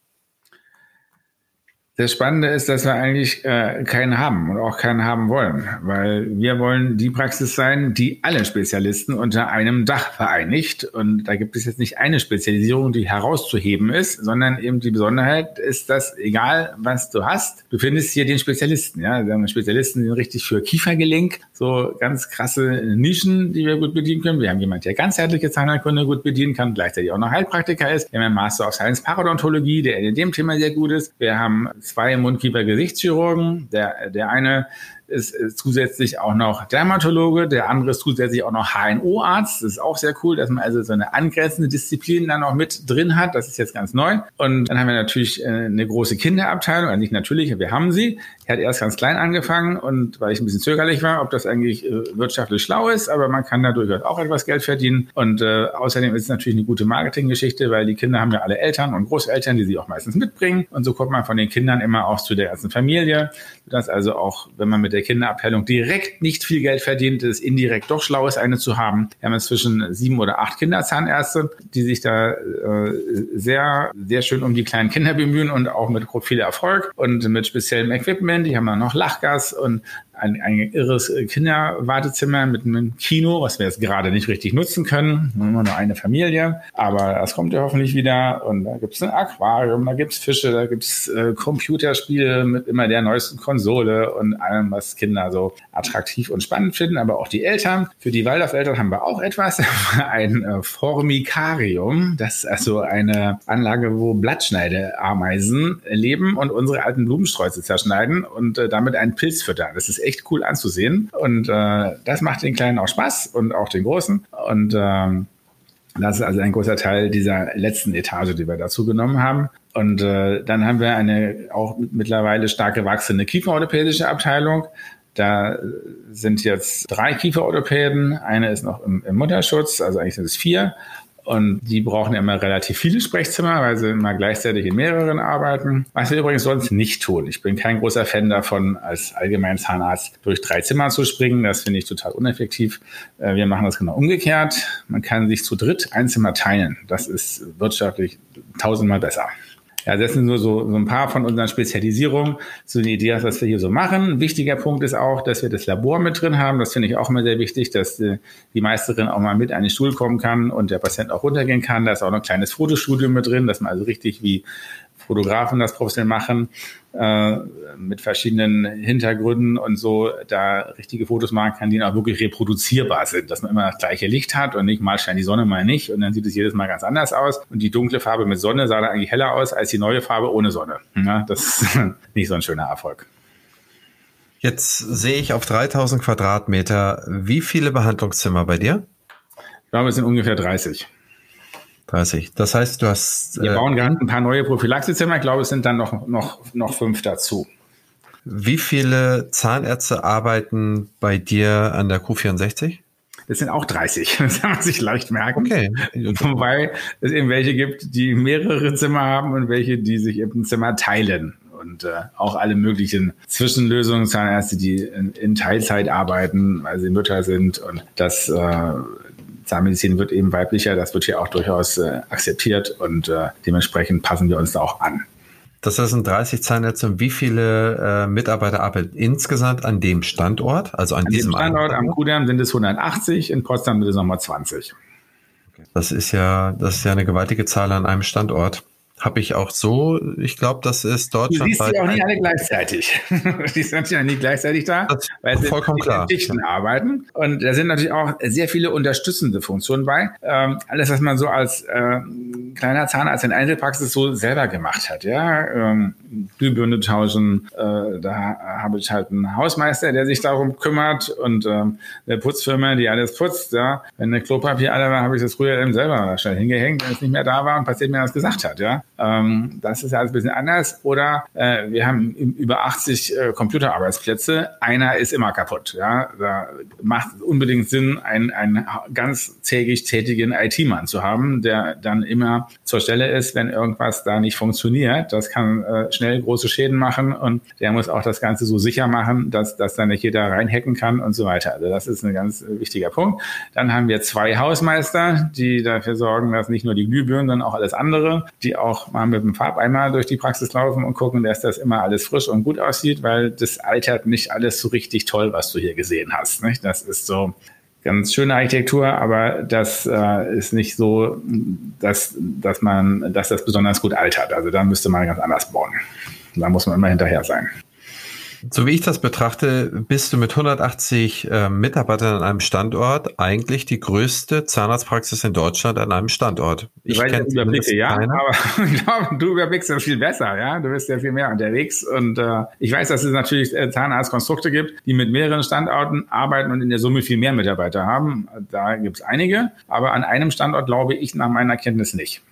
Das Spannende ist, dass wir eigentlich keinen haben und auch keinen haben wollen, weil wir wollen die Praxis sein, die alle Spezialisten unter einem Dach vereinigt. Und da gibt es jetzt nicht eine Spezialisierung, die herauszuheben ist, sondern eben die Besonderheit ist, dass egal was du hast, du findest hier den Spezialisten. Ja, wir haben Spezialisten, die sind richtig für Kiefergelenk, so ganz krasse Nischen, die wir gut bedienen können. Wir haben jemanden, der ganzheitliche Zahnheilkunde gut bedienen kann, gleichzeitig auch noch Heilpraktiker ist. Wir haben einen Master of Science Parodontologie, der in dem Thema sehr gut ist. Wir haben 2 Mund-Kiefer-Gesichtschirurgen. Der eine ist zusätzlich auch noch Dermatologe, der andere ist zusätzlich auch noch HNO-Arzt. Das ist auch sehr cool, dass man also so eine angrenzende Disziplin dann noch mit drin hat. Das ist jetzt ganz neu. Und dann haben wir natürlich eine große Kinderabteilung. Also nicht natürlich, wir haben sie. Die hat erst ganz klein angefangen, und weil ich ein bisschen zögerlich war, ob das eigentlich wirtschaftlich schlau ist, aber man kann da durchaus auch etwas Geld verdienen. Und außerdem ist es natürlich eine gute Marketinggeschichte, weil die Kinder haben ja alle Eltern und Großeltern, die sie auch meistens mitbringen. Und so kommt man von den Kindern immer auch zu der ganzen Familie. Dass also auch, wenn man mit der Kinderabteilung direkt nicht viel Geld verdient, es indirekt doch schlau ist, eine zu haben. Wir haben inzwischen 7 oder 8 Kinderzahnärzte, die sich da sehr, sehr schön um die kleinen Kinder bemühen, und auch mit viel Erfolg und mit speziellem Equipment. Die haben dann noch Lachgas und ein irres Kinderwartezimmer mit einem Kino, was wir jetzt gerade nicht richtig nutzen können. Nur noch eine Familie. Aber das kommt ja hoffentlich wieder. Und da gibt es ein Aquarium, da gibt es Fische, da gibt es Computerspiele mit immer der neuesten Konsole und allem, was Kinder so attraktiv und spannend finden. Aber auch die Eltern. Für die Waldorfeltern haben wir auch etwas. Ein Formikarium. Das ist also eine Anlage, wo Blattschneideameisen leben und unsere alten Blumensträuße zerschneiden und damit einen Pilz füttern. Das ist echt cool anzusehen. Und das macht den Kleinen auch Spaß und auch den Großen. Und das ist also ein großer Teil dieser letzten Etage, die wir dazu genommen haben. Und dann haben wir eine auch mittlerweile stark gewachsene kieferorthopädische Abteilung. Da sind jetzt 3 Kieferorthopäden. Eine ist noch im Mutterschutz, also eigentlich sind es 4. Und die brauchen immer relativ viele Sprechzimmer, weil sie immer gleichzeitig in mehreren arbeiten. Was wir übrigens sonst nicht tun. Ich bin kein großer Fan davon, als Allgemeinzahnarzt durch 3 Zimmer zu springen. Das finde ich total uneffektiv. Wir machen das genau umgekehrt. Man kann sich zu dritt ein Zimmer teilen. Das ist wirtschaftlich 1000-mal besser. Ja, das sind nur so ein paar von unseren Spezialisierungen, so die Idee, was wir hier so machen. Ein wichtiger Punkt ist auch, dass wir das Labor mit drin haben. Das finde ich auch immer sehr wichtig, dass die Meisterin auch mal mit an den Stuhl kommen kann und der Patient auch runtergehen kann. Da ist auch noch ein kleines Fotostudio mit drin, dass man also richtig wie Fotografen das professionell machen, mit verschiedenen Hintergründen und so, da richtige Fotos machen kann, die auch wirklich reproduzierbar sind, dass man immer das gleiche Licht hat und nicht mal scheint die Sonne, mal nicht und dann sieht es jedes Mal ganz anders aus und die dunkle Farbe mit Sonne sah da eigentlich heller aus als die neue Farbe ohne Sonne. Ja, das ist nicht so ein schöner Erfolg. Jetzt sehe ich auf 3000 Quadratmeter, wie viele Behandlungszimmer bei dir? Ich glaube, es sind ungefähr 30. 30. Das heißt, du hast... Wir bauen gerade ein paar neue Prophylaxezimmer. Ich glaube, es sind dann noch 5 dazu. Wie viele Zahnärzte arbeiten bei dir an der Q64? Das sind auch 30. Das kann man sich leicht merken. Okay. Wobei es eben welche gibt, die mehrere Zimmer haben und welche, die sich eben ein Zimmer teilen. Und auch alle möglichen Zwischenlösungen, Zahnärzte, die in Teilzeit arbeiten, weil sie Mütter sind. Und das Zahnmedizin wird eben weiblicher. Das wird hier auch durchaus akzeptiert. Und dementsprechend passen wir uns da auch an. Das sind 30 Zahnärzte. Und wie viele Mitarbeiter arbeiten insgesamt an dem Standort? Also an diesem Standort am Kudamm sind es 180, in Potsdam sind es nochmal 20. Das ist ja eine gewaltige Zahl an einem Standort. Habe ich auch so, ich glaube, das ist Deutschland. Du siehst sie auch nicht alle gleichzeitig. Die sind ja nicht gleichzeitig da, weil sie vollkommen klar. Dichten arbeiten. Und da sind natürlich auch sehr viele unterstützende Funktionen bei. Alles, was man so als kleiner Zahnarzt in Einzelpraxis so selber gemacht hat. Ja, Glühbirne tauschen, da habe ich halt einen Hausmeister, der sich darum kümmert und eine Putzfirma, die alles putzt. Ja, wenn eine Klopapier alle war, habe ich das früher eben selber schnell hingehängt, wenn es nicht mehr da war und passiert mir das gesagt hat. Ja. Das ist ja alles ein bisschen anders. Oder wir haben über 80 Computerarbeitsplätze. Einer ist immer kaputt. Ja? Da macht es unbedingt Sinn, einen ganztägig tätigen IT-Mann zu haben, der dann immer zur Stelle ist, wenn irgendwas da nicht funktioniert. Das kann schnell große Schäden machen und der muss auch das Ganze so sicher machen, dass dann nicht jeder reinhacken kann und so weiter. Also das ist ein ganz wichtiger Punkt. Dann haben wir 2 Hausmeister, die dafür sorgen, dass nicht nur die Glühbirnen, sondern auch alles andere, die auch mal mit dem Farbeimer durch die Praxis laufen und gucken, dass das immer alles frisch und gut aussieht, weil das altert nicht alles so richtig toll, was du hier gesehen hast. Nicht? Das ist so ganz schöne Architektur, aber das ist nicht so, dass das besonders gut altert. Also da müsste man ganz anders bauen. Da muss man immer hinterher sein. So wie ich das betrachte, bist du mit 180 Mitarbeitern an einem Standort eigentlich die größte Zahnarztpraxis in Deutschland an einem Standort. Ich kenne Überblicke, ja, aber ich glaube, du überblickst das viel besser, ja. Du bist ja viel mehr unterwegs und ich weiß, dass es natürlich Zahnarztkonstrukte gibt, die mit mehreren Standorten arbeiten und in der Summe viel mehr Mitarbeiter haben. Da gibt es einige, aber an einem Standort glaube ich nach meiner Kenntnis nicht.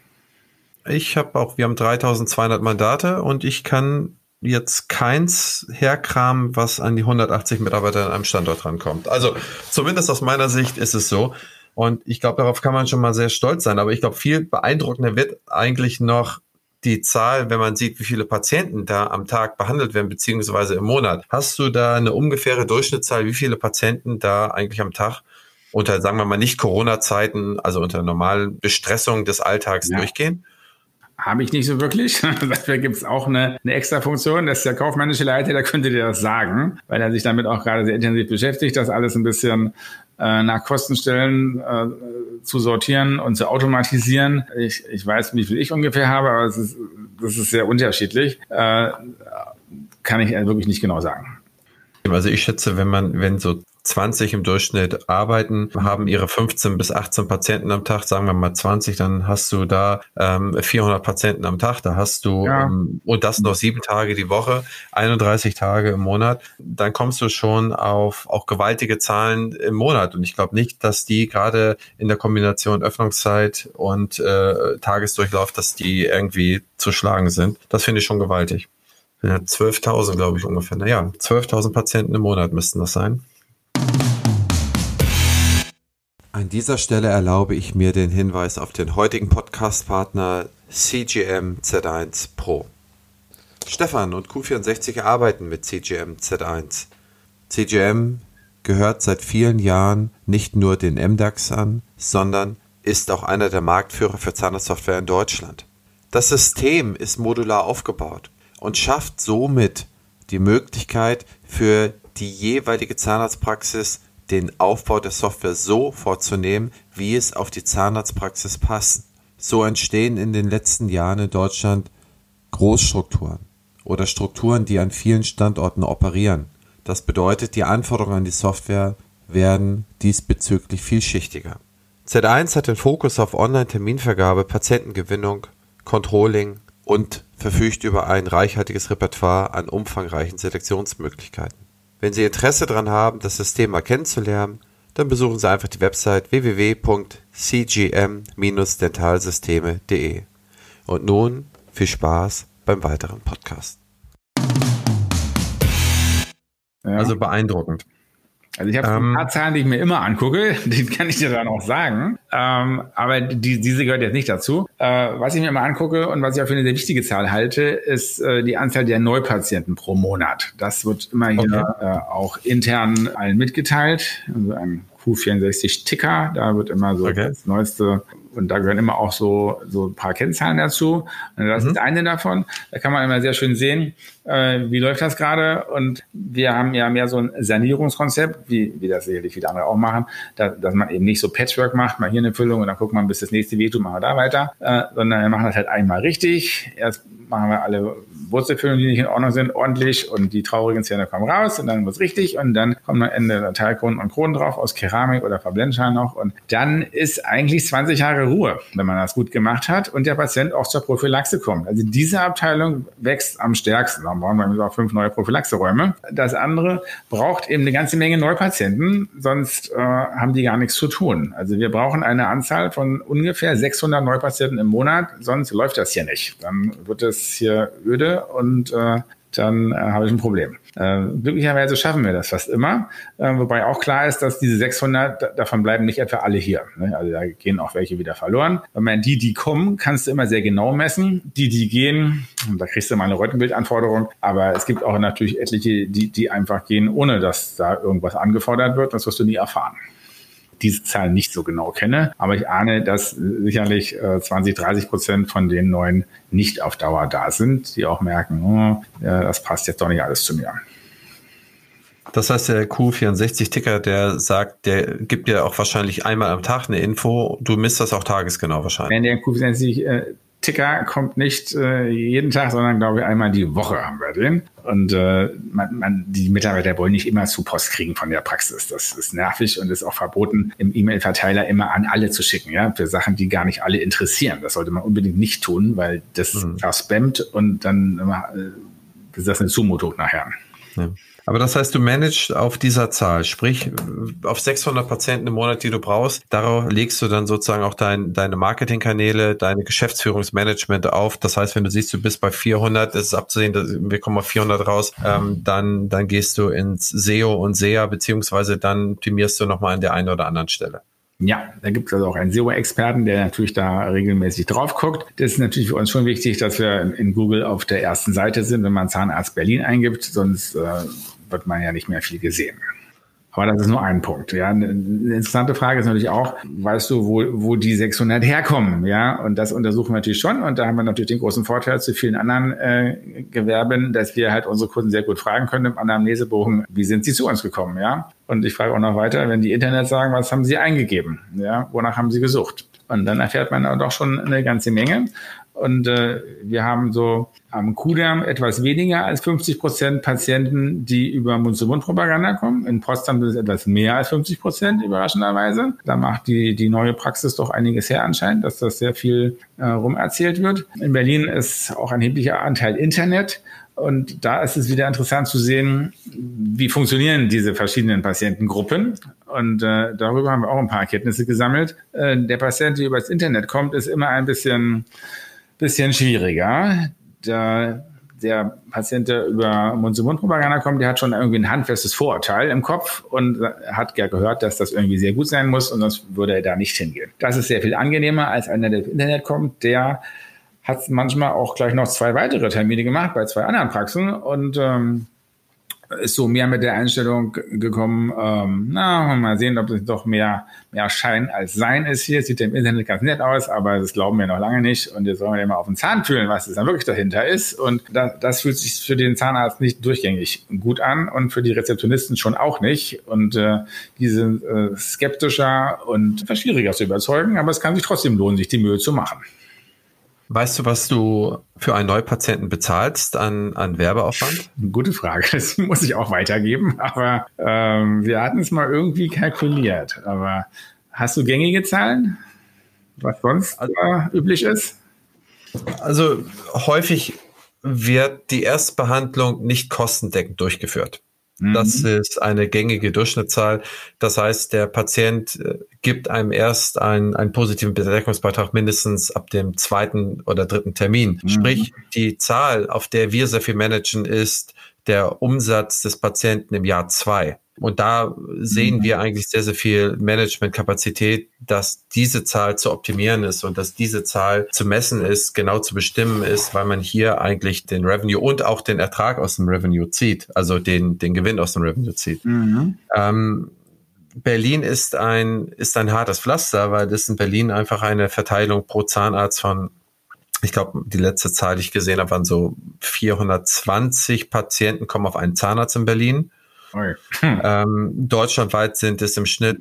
Wir haben 3200 Mandate und ich kann jetzt keins herkramen, was an die 180 Mitarbeiter an einem Standort rankommt. Also zumindest aus meiner Sicht ist es so. Und ich glaube, darauf kann man schon mal sehr stolz sein. Aber ich glaube, viel beeindruckender wird eigentlich noch die Zahl, wenn man sieht, wie viele Patienten da am Tag behandelt werden, beziehungsweise im Monat. Hast du da eine ungefähre Durchschnittszahl, wie viele Patienten da eigentlich am Tag unter, sagen wir mal, nicht Corona-Zeiten, also unter normalen Bestressungen des Alltags durchgehen? Habe ich nicht so wirklich. Dafür gibt es auch eine extra Funktion. Das ist der kaufmännische Leiter, der könnte dir das sagen, weil er sich damit auch gerade sehr intensiv beschäftigt, das alles ein bisschen nach Kostenstellen zu sortieren und zu automatisieren. Ich weiß, wie viel ich ungefähr habe, aber das ist sehr unterschiedlich. Kann ich wirklich nicht genau sagen. Also ich schätze, wenn so 20 im Durchschnitt arbeiten, haben ihre 15 bis 18 Patienten am Tag, sagen wir mal 20, dann hast du da 400 Patienten am Tag, da hast du und das noch 7 Tage die Woche, 31 Tage im Monat, dann kommst du schon auf auch gewaltige Zahlen im Monat und ich glaube nicht, dass die gerade in der Kombination Öffnungszeit und Tagesdurchlauf, dass die irgendwie zu schlagen sind. Das finde ich schon gewaltig. Ja, 12.000, glaube ich, ungefähr. 12.000 Patienten im Monat müssten das sein. An dieser Stelle erlaube ich mir den Hinweis auf den heutigen Podcast-Partner CGM Z1 Pro. Stefan und Q64 arbeiten mit CGM Z1. CGM gehört seit vielen Jahren nicht nur den MDAX an, sondern ist auch einer der Marktführer für Zahnarztsoftware in Deutschland. Das System ist modular aufgebaut und schafft somit die Möglichkeit für die jeweilige Zahnarztpraxis, den Aufbau der Software so vorzunehmen, wie es auf die Zahnarztpraxis passt. So entstehen in den letzten Jahren in Deutschland Großstrukturen oder Strukturen, die an vielen Standorten operieren. Das bedeutet, die Anforderungen an die Software werden diesbezüglich vielschichtiger. Z1 hat den Fokus auf Online-Terminvergabe, Patientengewinnung, Controlling und verfügt über ein reichhaltiges Repertoire an umfangreichen Selektionsmöglichkeiten. Wenn Sie Interesse daran haben, das System mal kennenzulernen, dann besuchen Sie einfach die Website www.cgm-dentalsysteme.de. Und nun viel Spaß beim weiteren Podcast. Ja. Also beeindruckend. Also ich habe ein paar Zahlen, die ich mir immer angucke, die kann ich dir dann auch sagen, aber diese gehört jetzt nicht dazu. Was ich mir immer angucke und was ich auch für eine sehr wichtige Zahl halte, ist die Anzahl der Neupatienten pro Monat. Das wird immer hier auch intern allen mitgeteilt. Also ein Q64-Ticker, da wird immer so das Neueste, und da gehören immer auch so ein paar Kennzahlen dazu. Und das ist eine davon. Da kann man immer sehr schön sehen, wie läuft das gerade. Und wir haben ja mehr so ein Sanierungskonzept, wie das sicherlich viele andere auch machen, dass man eben nicht so Patchwork macht, mal hier eine Füllung und dann guckt man, bis das nächste wehtut, machen wir da weiter, sondern wir machen das halt einmal richtig. Erst machen wir alle Wurzelfüllungen, die nicht in Ordnung sind, ordentlich, und die traurigen Zähne kommen raus und dann wird's richtig und dann kommen am Ende der Teilkronen und Kronen drauf aus Keramik oder Verblendschein noch, und dann ist eigentlich 20 Jahre Ruhe, wenn man das gut gemacht hat und der Patient auch zur Prophylaxe kommt. Also diese Abteilung wächst am stärksten. Dann brauchen wir auch 5 neue Prophylaxeräume. Das andere braucht eben eine ganze Menge Neupatienten, sonst haben die gar nichts zu tun. Also wir brauchen eine Anzahl von ungefähr 600 Neupatienten im Monat, sonst läuft das hier nicht. Dann wird es hier öde und dann habe ich ein Problem. Glücklicherweise schaffen wir das fast immer, wobei auch klar ist, dass diese 600, davon bleiben nicht etwa alle hier. Ne? Also da gehen auch welche wieder verloren. Wenn man die kommen, kannst du immer sehr genau messen. Die gehen, da kriegst du mal eine Röntgenbildanforderung, aber es gibt auch natürlich etliche, die einfach gehen, ohne dass da irgendwas angefordert wird. Das wirst du nie erfahren. Diese Zahl nicht so genau kenne, aber ich ahne, dass sicherlich 20-30% von den Neuen nicht auf Dauer da sind, die auch merken, das passt jetzt doch nicht alles zu mir. Das heißt, der Q64-Ticker, der gibt dir auch wahrscheinlich einmal am Tag eine Info, du misst das auch tagesgenau wahrscheinlich. Wenn der Q64-Ticker kommt nicht jeden Tag, sondern glaube ich einmal die Woche haben wir den. Und die Mitarbeiter wollen nicht immer zu Post kriegen von der Praxis. Das ist nervig und ist auch verboten, im E-Mail-Verteiler immer an alle zu schicken, ja, für Sachen, die gar nicht alle interessieren. Das sollte man unbedingt nicht tun, weil das verspammt und dann ist das eine Zumutung nachher. Ja. Aber das heißt, du managst auf dieser Zahl, sprich auf 600 Patienten im Monat, die du brauchst, darauf legst du dann sozusagen auch deine Marketingkanäle, deine Geschäftsführungsmanagement auf. Das heißt, wenn du siehst, du bist bei 400, das ist abzusehen, wir kommen auf 400 raus, dann gehst du ins SEO und SEA, beziehungsweise dann optimierst du nochmal an der einen oder anderen Stelle. Ja, da gibt es also auch einen SEO-Experten, der natürlich da regelmäßig drauf guckt. Das ist natürlich für uns schon wichtig, dass wir in Google auf der ersten Seite sind, wenn man Zahnarzt Berlin eingibt, sonst wird man ja nicht mehr viel gesehen. Aber das ist nur ein Punkt. Ja, eine interessante Frage ist natürlich auch, weißt du, wo die 600 herkommen? Ja, und das untersuchen wir natürlich schon. Und da haben wir natürlich den großen Vorteil zu vielen anderen Gewerben, dass wir halt unsere Kunden sehr gut fragen können im Anamnesebogen, wie sind sie zu uns gekommen? Ja, und ich frage auch noch weiter, wenn die Internet sagen, was haben sie eingegeben? Ja, wonach haben sie gesucht? Und dann erfährt man doch schon eine ganze Menge. Und wir haben so am Kuhdarm etwas weniger als 50% Patienten, die über Mund-zu-Mund-Propaganda kommen. In Potsdam sind es etwas mehr als 50%, überraschenderweise. Da macht die neue Praxis doch einiges her anscheinend, dass das sehr viel rumerzählt wird. In Berlin ist auch ein erheblicher Anteil Internet. Und da ist es wieder interessant zu sehen, wie funktionieren diese verschiedenen Patientengruppen. Und darüber haben wir auch ein paar Erkenntnisse gesammelt. Der Patient, der über das Internet kommt, ist immer ein bisschen schwieriger. Der Patient, der über Mund-zu-Mund-Propaganda kommt, der hat schon irgendwie ein handfestes Vorurteil im Kopf und hat ja gehört, dass das irgendwie sehr gut sein muss und sonst würde er da nicht hingehen. Das ist sehr viel angenehmer als einer, der ins Internet kommt, der hat manchmal auch gleich noch 2 weitere Termine gemacht bei 2 anderen Praxen und ist so mehr mit der Einstellung gekommen, mal sehen, ob es doch mehr Schein als Sein ist hier. Sieht ja im Internet ganz nett aus, aber das glauben wir noch lange nicht. Und jetzt sollen wir ja mal auf den Zahn fühlen, was es dann wirklich dahinter ist. Und das fühlt sich für den Zahnarzt nicht durchgängig gut an und für die Rezeptionisten schon auch nicht. Und die sind skeptischer und schwieriger zu überzeugen, aber es kann sich trotzdem lohnen, sich die Mühe zu machen. Weißt du, was du für einen Neupatienten bezahlst an Werbeaufwand? Gute Frage. Das muss ich auch weitergeben. Aber wir hatten es mal irgendwie kalkuliert. Aber hast du gängige Zahlen, was sonst üblich ist? Also häufig wird die Erstbehandlung nicht kostendeckend durchgeführt. Das ist eine gängige Durchschnittszahl. Das heißt, der Patient gibt einem erst einen positiven Bedeckungsbeitrag mindestens ab dem 2. oder 3. Termin. Sprich, die Zahl, auf der wir sehr viel managen, ist der Umsatz des Patienten im Jahr 2. Und da sehen wir eigentlich sehr, sehr viel Managementkapazität, dass diese Zahl zu optimieren ist und dass diese Zahl zu messen ist, genau zu bestimmen ist, weil man hier eigentlich den Revenue und auch den Ertrag aus dem Revenue zieht, also den Gewinn aus dem Revenue zieht. Berlin ist ein hartes Pflaster, weil das in Berlin einfach eine Verteilung pro Zahnarzt von, ich glaube, die letzte Zahl, die ich gesehen habe, waren so 420 Patienten kommen auf einen Zahnarzt in Berlin. Deutschlandweit sind es im Schnitt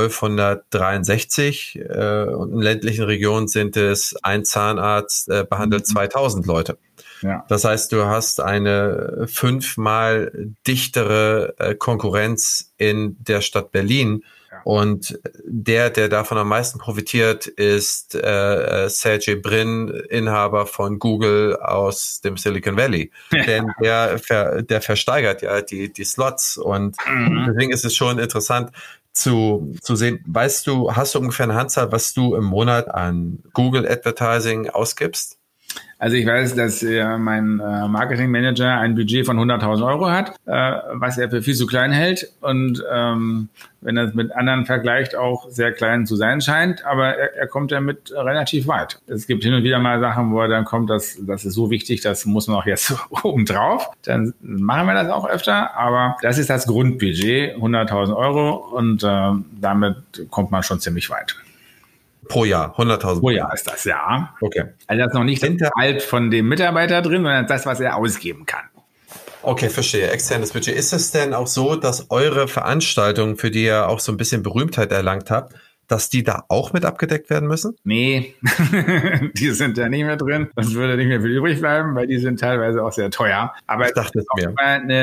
1263 und in ländlichen Regionen sind es ein Zahnarzt behandelt 2000 Leute. Ja. Das heißt, du hast eine 5-mal dichtere Konkurrenz in der Stadt Berlin. Und der davon am meisten profitiert, ist Sergey Brin, Inhaber von Google aus dem Silicon Valley. Denn der versteigert ja die Slots. Und deswegen ist es schon interessant zu sehen. Weißt du, hast du ungefähr eine Handzahl, was du im Monat an Google Advertising ausgibst? Also ich weiß, dass mein Marketingmanager ein Budget von 100.000 Euro hat, was er für viel zu klein hält und wenn er es mit anderen vergleicht, auch sehr klein zu sein scheint, aber er kommt damit relativ weit. Es gibt hin und wieder mal Sachen, wo er dann kommt, das ist so wichtig, das muss noch jetzt oben drauf. Dann machen wir das auch öfter, aber das ist das Grundbudget, 100.000 Euro und damit kommt man schon ziemlich weit. Pro Jahr, 100.000. Pro Jahr ist das, ja. Okay. Also das ist noch nicht das Gehalt von dem Mitarbeiter drin, sondern das, was er ausgeben kann. Okay, verstehe. Externes Budget. Ist es denn auch so, dass eure Veranstaltungen, für die ihr auch so ein bisschen Berühmtheit erlangt habt, dass die da auch mit abgedeckt werden müssen? Nee, die sind da nicht mehr drin. Es würde nicht mehr viel übrig bleiben, weil die sind teilweise auch sehr teuer. Aber ich dachte es mir.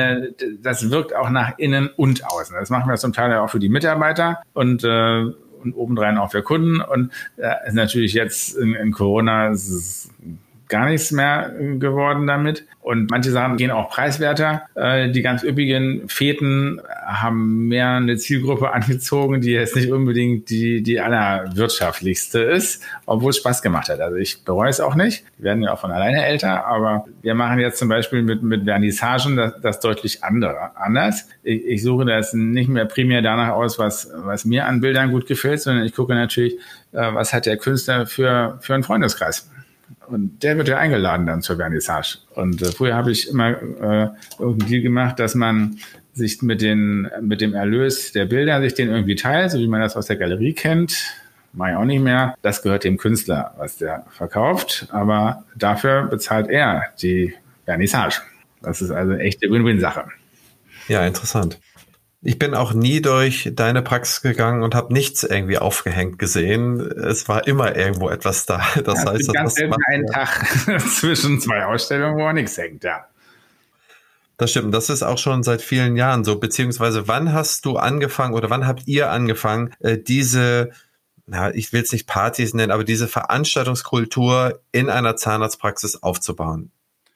Das wirkt auch nach innen und außen. Das machen wir zum Teil auch für die Mitarbeiter und obendrein auch für Kunden. Und ist natürlich jetzt in Corona ist es gar nichts mehr geworden damit. Und manche Sachen gehen auch preiswerter. Die ganz üppigen Feten haben mehr eine Zielgruppe angezogen, die jetzt nicht unbedingt die allerwirtschaftlichste ist, obwohl es Spaß gemacht hat. Also ich bereue es auch nicht. Die werden ja auch von alleine älter, aber wir machen jetzt zum Beispiel mit Vernissagen das deutlich anders. Ich suche das nicht mehr primär danach aus, was mir an Bildern gut gefällt, sondern ich gucke natürlich, was hat der Künstler für einen Freundeskreis. Und der wird ja eingeladen dann zur Vernissage. Und früher habe ich immer irgendeinen Deal gemacht, dass man sich mit dem Erlös der Bilder sich den irgendwie teilt, so wie man das aus der Galerie kennt. Mache ich auch nicht mehr. Das gehört dem Künstler, was der verkauft. Aber dafür bezahlt er die Vernissage. Das ist also eine echte Win-Win-Sache. Ja, interessant. Ich bin auch nie durch deine Praxis gegangen und habe nichts irgendwie aufgehängt gesehen. Es war immer irgendwo etwas da. Das heißt, es ganz selten einen Tag zwischen 2 Ausstellungen, wo nichts hängt, ja. Das stimmt. Das ist auch schon seit vielen Jahren so. Beziehungsweise wann hast du angefangen oder wann habt ihr angefangen, diese, ich will es nicht Partys nennen, aber diese Veranstaltungskultur in einer Zahnarztpraxis aufzubauen?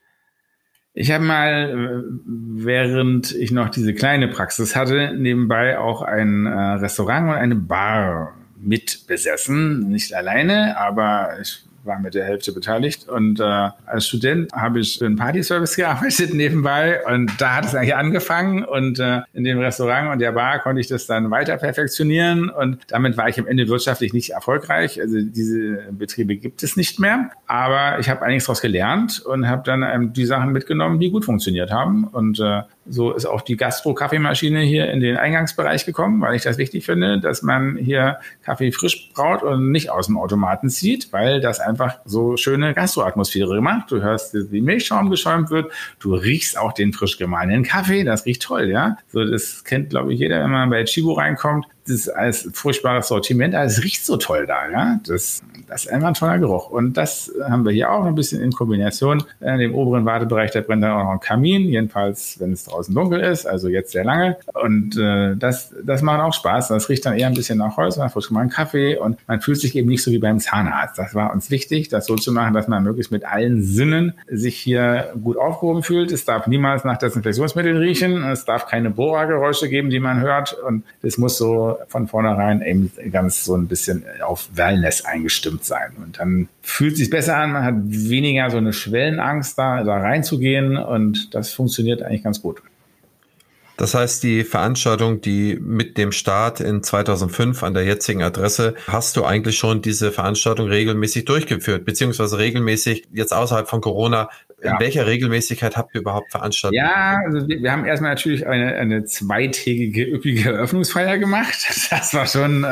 Ich habe mal, während ich noch diese kleine Praxis hatte, nebenbei auch ein Restaurant und eine Bar mitbesessen. Nicht alleine, aber ich war mit der Hälfte beteiligt. Und als Student habe ich für einen Partyservice gearbeitet nebenbei. Und da hat es eigentlich angefangen. Und in dem Restaurant und der Bar konnte ich das dann weiter perfektionieren. Und damit war ich am Ende wirtschaftlich nicht erfolgreich. Also diese Betriebe gibt es nicht mehr. Aber ich habe einiges daraus gelernt und habe dann die Sachen mitgenommen, die gut funktioniert haben. Und So ist auch die Gastro-Kaffeemaschine hier in den Eingangsbereich gekommen, weil ich das wichtig finde, dass man hier Kaffee frisch braut und nicht aus dem Automaten zieht, weil das einfach so schöne Gastro-Atmosphäre macht. Du hörst, wie Milchschaum geschäumt wird, du riechst auch den frisch gemahlenen Kaffee, das riecht toll, ja. So, das kennt, glaube ich, jeder, wenn man bei Chibo reinkommt. Das ist als furchtbares Sortiment, aber es riecht so toll da, ja. Das ist einfach ein toller Geruch. Und das haben wir hier auch ein bisschen in Kombination. In dem oberen Wartebereich, da brennt dann auch noch ein Kamin, jedenfalls, wenn es draußen dunkel ist, also jetzt sehr lange. Und das macht auch Spaß. Das riecht dann eher ein bisschen nach Holz, man frisch mal einen Kaffee und man fühlt sich eben nicht so wie beim Zahnarzt. Das war uns wichtig, das so zu machen, dass man möglichst mit allen Sinnen sich hier gut aufgehoben fühlt. Es darf niemals nach Desinfektionsmitteln riechen. Es darf keine Bohrergeräusche geben, die man hört. Und es muss so von vornherein eben ganz so ein bisschen auf Wellness eingestimmt sein. Und dann fühlt es sich besser an, man hat weniger so eine Schwellenangst, da reinzugehen und das funktioniert eigentlich ganz gut. Das heißt, die Veranstaltung, die mit dem Start in 2005 an der jetzigen Adresse, hast du eigentlich schon diese Veranstaltung regelmäßig durchgeführt, beziehungsweise regelmäßig jetzt außerhalb von Corona. In welcher Regelmäßigkeit habt ihr überhaupt Veranstaltungen? Ja, also wir haben erstmal natürlich eine zweitägige, üppige Eröffnungsfeier gemacht. Das war schon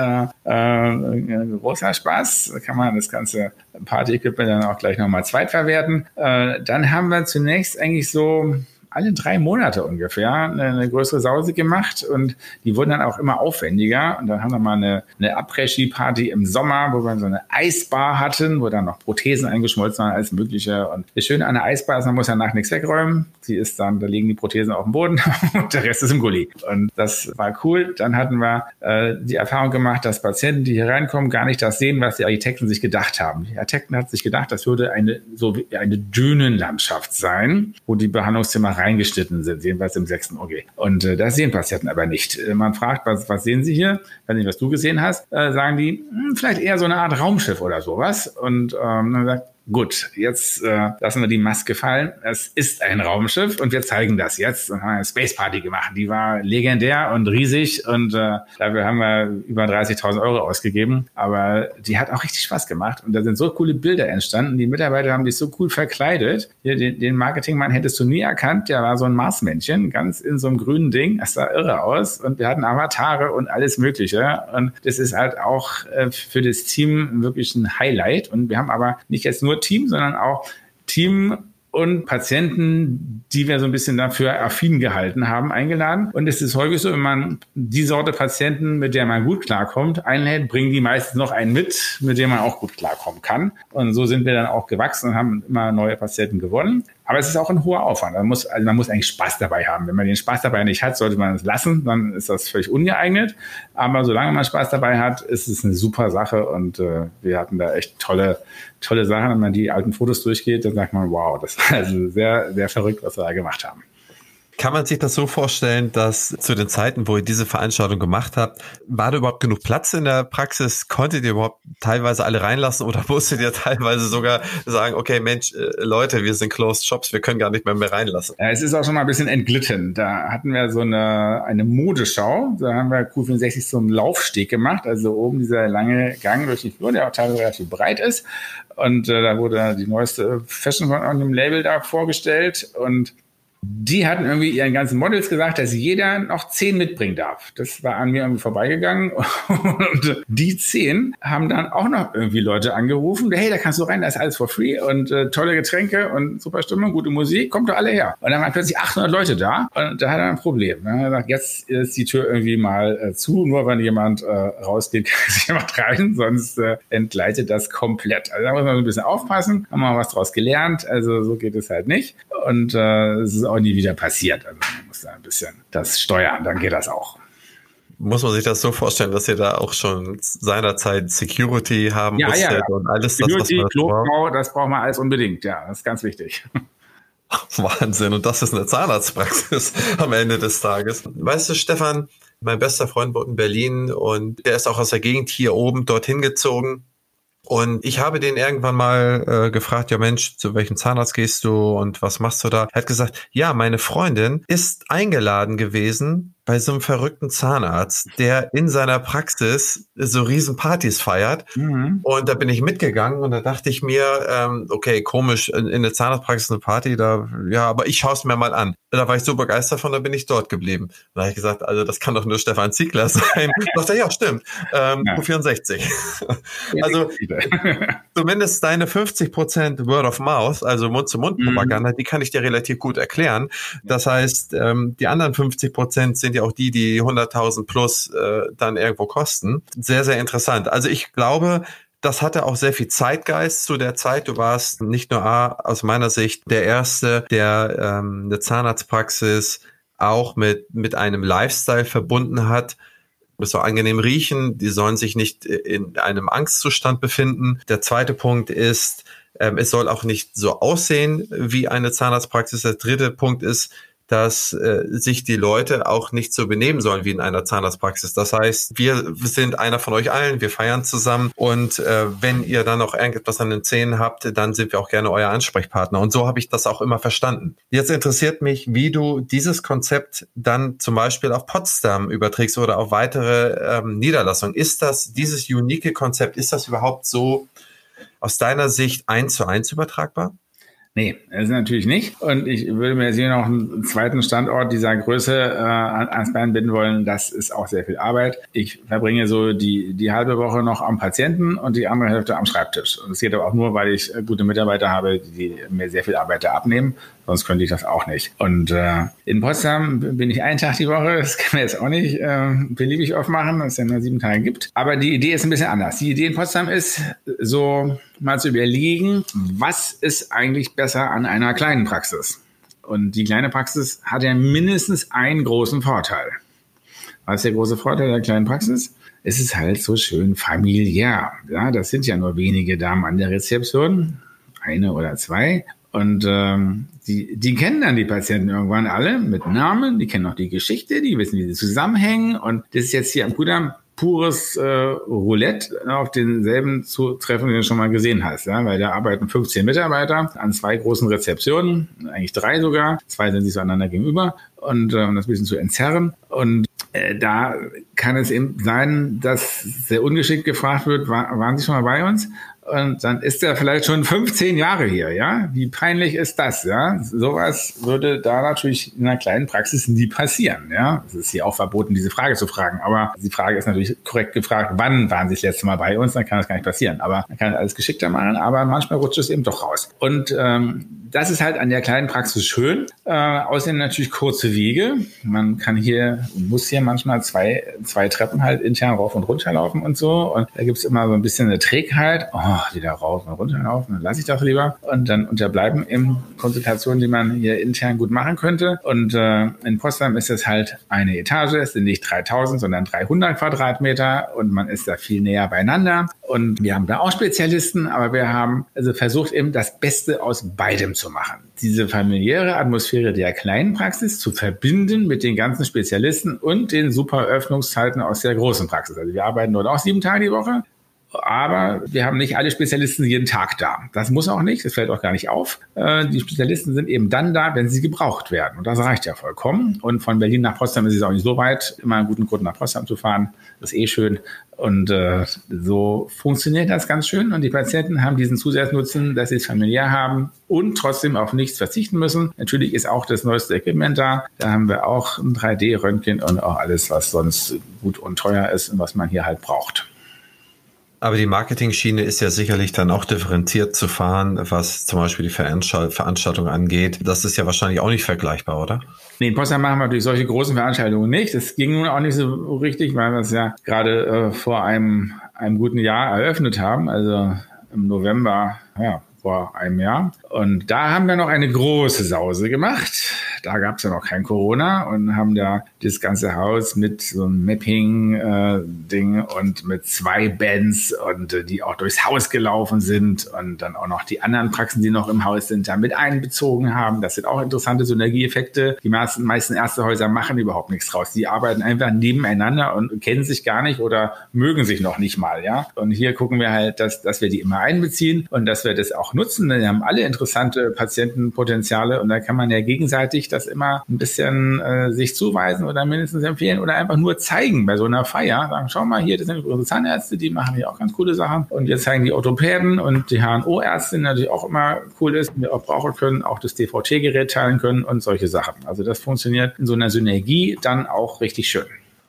ein großer Spaß. Da kann man das ganze Party-Equipment dann auch gleich nochmal zweitverwerten. Dann haben wir zunächst eigentlich so alle 3 Monate ungefähr eine größere Sause gemacht und die wurden dann auch immer aufwendiger und dann haben wir mal eine Après-Ski-Party im Sommer, wo wir so eine Eisbar hatten, wo dann noch Prothesen eingeschmolzen waren, alles Mögliche. Und das Schöne an der Eisbar ist, man muss danach nichts wegräumen. Sie ist dann, da liegen die Prothesen auf dem Boden und der Rest ist im Gully. Und das war cool. Dann hatten wir die Erfahrung gemacht, dass Patienten, die hier reinkommen, gar nicht das sehen, was die Architekten sich gedacht haben. Die Architekten hatten sich gedacht, das würde eine Dünenlandschaft sein, wo die Behandlungszimmer reingeschnitten sind, jedenfalls im 6. OG. Und das sehen Patienten aber nicht. Man fragt, was sehen Sie hier? Weiß nicht, was du gesehen hast. Sagen die, vielleicht eher so eine Art Raumschiff oder sowas. Und dann sagt, gut, jetzt lassen wir die Maske fallen. Es ist ein Raumschiff und wir zeigen das jetzt. Und haben eine Space Party gemacht. Die war legendär und riesig und dafür haben wir über 30.000 € ausgegeben. Aber die hat auch richtig Spaß gemacht und da sind so coole Bilder entstanden. Die Mitarbeiter haben sich so cool verkleidet. Hier, den Marketingmann hättest du nie erkannt. Der war so ein Marsmännchen, ganz in so einem grünen Ding. Das sah irre aus und wir hatten Avatare und alles Mögliche. Und das ist halt auch für das Team wirklich ein Highlight. Und wir haben aber nicht jetzt nur Team, sondern auch Team und Patienten, die wir so ein bisschen dafür affin gehalten haben, eingeladen. Und es ist häufig so, wenn man die Sorte Patienten, mit der man gut klarkommt, einlädt, bringen die meistens noch einen mit dem man auch gut klarkommen kann. Und so sind wir dann auch gewachsen und haben immer neue Patienten gewonnen. Aber es ist auch ein hoher Aufwand. Man muss eigentlich Spaß dabei haben. Wenn man den Spaß dabei nicht hat, sollte man es lassen. Dann ist das völlig ungeeignet. Aber solange man Spaß dabei hat, ist es eine super Sache. Und wir hatten da echt tolle Sachen. Wenn man die alten Fotos durchgeht, dann sagt man, wow, das war also sehr, sehr verrückt, was wir da gemacht haben. Kann man sich das so vorstellen, dass zu den Zeiten, wo ihr diese Veranstaltung gemacht habt, war da überhaupt genug Platz in der Praxis? Konntet ihr überhaupt teilweise alle reinlassen oder musstet ihr teilweise sogar sagen, okay, Mensch, Leute, wir sind Closed Shops, wir können gar nicht mehr reinlassen? Ja, es ist auch schon mal ein bisschen entglitten. Da hatten wir so eine Modeschau. Da haben wir Q64 so einen Laufsteg gemacht, also oben dieser lange Gang durch die Flur, der auch teilweise relativ breit ist. Und da wurde die neueste Fashion von dem Label da vorgestellt und die hatten irgendwie ihren ganzen Models gesagt, dass jeder noch 10 mitbringen darf. Das war an mir irgendwie vorbeigegangen. Und die 10 haben dann auch noch irgendwie Leute angerufen. Hey, da kannst du rein, da ist alles for free und tolle Getränke und super Stimmung, gute Musik, kommt doch alle her. Und dann waren plötzlich 800 Leute da und da hat er ein Problem. Dann hat er gesagt, jetzt ist die Tür irgendwie mal zu, nur wenn jemand rausgeht, kann sich jemand rein, sonst entgleitet das komplett. Also da muss man so ein bisschen aufpassen, haben wir was draus gelernt, also so geht es halt nicht. Und es ist auch nie wieder passiert. Also man muss da ein bisschen das steuern, dann geht das auch. Muss man sich das so vorstellen, dass ihr da auch schon seinerzeit Security haben musstet und alles Security, das, was man braucht? Das braucht man alles unbedingt, ja, das ist ganz wichtig. Wahnsinn, und das ist eine Zahnarztpraxis am Ende des Tages. Weißt du, Stefan, mein bester Freund wohnt in Berlin und der ist auch aus der Gegend hier oben dorthin gezogen. Und ich habe den irgendwann mal gefragt, ja Mensch, zu welchem Zahnarzt gehst du und was machst du da? Er hat gesagt, ja, meine Freundin ist eingeladen gewesen bei so einem verrückten Zahnarzt, der in seiner Praxis so Riesenpartys feiert. Und da bin ich mitgegangen und da dachte ich mir, okay, komisch, in der Zahnarztpraxis eine Party, aber ich schaue es mir mal an. Da war ich so begeistert von, da bin ich dort geblieben. Da habe ich gesagt, also das kann doch nur Stefan Ziegler sein. Da dachte ich, ja, stimmt, Q64. Also zumindest deine 50% Word of Mouth, also Mund-zu-Mund-Propaganda, die kann ich dir relativ gut erklären. Das heißt, die anderen 50% sind ja auch die 100.000 plus dann irgendwo kosten. Sehr, sehr interessant. Also ich glaube, das hatte auch sehr viel Zeitgeist zu der Zeit. Du warst nicht nur aus meiner Sicht der Erste, der eine Zahnarztpraxis auch mit einem Lifestyle verbunden hat. Es soll angenehm riechen, die sollen sich nicht in einem Angstzustand befinden. Der zweite Punkt ist, es soll auch nicht so aussehen wie eine Zahnarztpraxis. Der dritte Punkt ist, dass sich die Leute auch nicht so benehmen sollen wie in einer Zahnarztpraxis. Das heißt, wir sind einer von euch allen, wir feiern zusammen und wenn ihr dann noch irgendetwas an den Zähnen habt, dann sind wir auch gerne euer Ansprechpartner. Und so habe ich das auch immer verstanden. Jetzt interessiert mich, wie du dieses Konzept dann zum Beispiel auf Potsdam überträgst oder auf weitere Niederlassungen. Ist das, dieses unique Konzept, ist das überhaupt so aus deiner Sicht 1:1 übertragbar? Nee, das ist natürlich nicht. Und ich würde mir jetzt hier noch einen zweiten Standort dieser Größe ans Bein binden wollen. Das ist auch sehr viel Arbeit. Ich verbringe so die halbe Woche noch am Patienten und die andere Hälfte am Schreibtisch. Und das geht aber auch nur, weil ich gute Mitarbeiter habe, die mir sehr viel Arbeit da abnehmen. Sonst könnte ich das auch nicht. Und in Potsdam bin ich einen Tag die Woche. Das kann man jetzt auch nicht beliebig aufmachen, dass es ja nur 7 Tage gibt. Aber die Idee ist ein bisschen anders. Die Idee in Potsdam ist, so mal zu überlegen, was ist eigentlich besser an einer kleinen Praxis? Und die kleine Praxis hat ja mindestens einen großen Vorteil. Was ist der große Vorteil der kleinen Praxis? Es ist halt so schön familiär. Ja, das sind ja nur wenige Damen an der Rezeption, 1 oder 2. Und die kennen dann die Patienten irgendwann alle mit Namen, die kennen auch die Geschichte, die wissen, wie sie zusammenhängen. Und das ist jetzt hier am Kudamm pures Roulette auf denselben zu treffen, den du schon mal gesehen hast. Ja? Weil da arbeiten 15 Mitarbeiter an 2 großen Rezeptionen, eigentlich 3 sogar. 2 sind sich so einander gegenüber und um das ein bisschen zu entzerren. Und da kann es eben sein, dass sehr ungeschickt gefragt wird, waren Sie schon mal bei uns? Und dann ist er vielleicht schon 15 Jahre hier, ja? Wie peinlich ist das, ja? Sowas würde da natürlich in einer kleinen Praxis nie passieren, ja? Es ist hier auch verboten, diese Frage zu fragen. Aber die Frage ist natürlich korrekt gefragt, wann waren Sie das letzte Mal bei uns? Dann kann das gar nicht passieren. Aber man kann alles geschickter machen, aber manchmal rutscht es eben doch raus. Und das ist halt an der kleinen Praxis schön. Außerdem natürlich kurze Wege. Man muss hier manchmal zwei Treppen halt intern rauf und runter laufen und so. Und da gibt's immer so ein bisschen eine Trägheit. Wieder rauf und runter laufen, dann lasse ich das lieber. Und dann unterbleiben eben Konsultationen, die man hier intern gut machen könnte. Und in Potsdam ist es halt eine Etage. Es sind nicht 3.000, sondern 300 Quadratmeter. Und man ist da viel näher beieinander. Und wir haben da auch Spezialisten, aber wir haben also versucht eben das Beste aus beidem zu machen. Diese familiäre Atmosphäre der kleinen Praxis zu verbinden mit den ganzen Spezialisten und den super Öffnungszeiten aus der großen Praxis. Also wir arbeiten dort auch 7 Tage die Woche. Aber wir haben nicht alle Spezialisten jeden Tag da. Das muss auch nicht, das fällt auch gar nicht auf. Die Spezialisten sind eben dann da, wenn sie gebraucht werden. Und das reicht ja vollkommen. Und von Berlin nach Potsdam ist es auch nicht so weit. Immer einen guten Grund, nach Potsdam zu fahren. Das ist schön. Und so funktioniert das ganz schön. Und die Patienten haben diesen Zusatznutzen, dass sie es familiär haben und trotzdem auf nichts verzichten müssen. Natürlich ist auch das neueste Equipment da. Da haben wir auch ein 3D-Röntgen und auch alles, was sonst gut und teuer ist und was man hier halt braucht. Aber die Marketing-Schiene ist ja sicherlich dann auch differenziert zu fahren, was zum Beispiel die Veranstaltung angeht. Das ist ja wahrscheinlich auch nicht vergleichbar, oder? Nee, in Potsdam machen wir natürlich solche großen Veranstaltungen nicht. Das ging nun auch nicht so richtig, weil wir es ja gerade vor einem guten Jahr eröffnet haben, also im November, vor einem Jahr. Und da haben wir noch eine große Sause gemacht. Da gab es ja noch kein Corona und haben da das ganze Haus mit so einem Mapping-Ding und mit 2 Bands und die auch durchs Haus gelaufen sind und dann auch noch die anderen Praxen, die noch im Haus sind, da mit einbezogen haben. Das sind auch interessante Synergieeffekte. Die meisten Ärztehäuser machen überhaupt nichts draus. Die arbeiten einfach nebeneinander und kennen sich gar nicht oder mögen sich noch nicht mal, ja. Und hier gucken wir halt, dass wir die immer einbeziehen und dass wir das auch nutzen. Wir haben alle interessante Patientenpotenziale und da kann man ja gegenseitig das immer ein bisschen sich zuweisen oder mindestens empfehlen oder einfach nur zeigen bei so einer Feier. Sagen, schau mal hier, das sind unsere Zahnärzte, die machen hier auch ganz coole Sachen. Und wir zeigen die Orthopäden und die HNO-Ärzte, die natürlich auch immer cool ist, wir auch brauchen können, auch das DVT-Gerät teilen können und solche Sachen. Also das funktioniert in so einer Synergie dann auch richtig schön.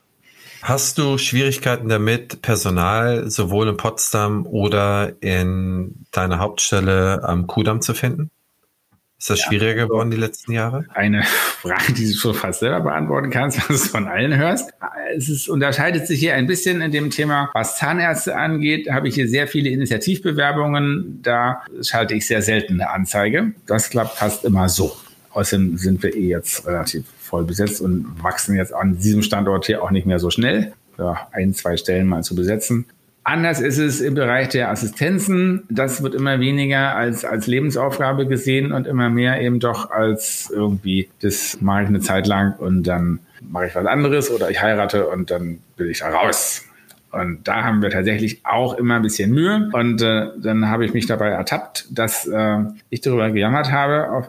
Hast du Schwierigkeiten damit, Personal sowohl in Potsdam oder in deiner Hauptstelle am Kudamm zu finden? Ist das schwieriger geworden die letzten Jahre? Eine Frage, die du schon fast selber beantworten kannst, was du von allen hörst. Unterscheidet sich hier ein bisschen in dem Thema, was Zahnärzte angeht. Habe ich hier sehr viele Initiativbewerbungen. Da schalte ich sehr selten eine Anzeige. Das klappt fast immer so. Außerdem sind wir jetzt relativ voll besetzt und wachsen jetzt an diesem Standort hier auch nicht mehr so schnell. Ja, 1-2 Stellen mal zu besetzen. Anders ist es im Bereich der Assistenzen. Das wird immer weniger als Lebensaufgabe gesehen und immer mehr eben doch als irgendwie, das mache ich eine Zeit lang und dann mache ich was anderes oder ich heirate und dann bin ich da raus. Und da haben wir tatsächlich auch immer ein bisschen Mühe. Und dann habe ich mich dabei ertappt, dass ich darüber gejammert habe auf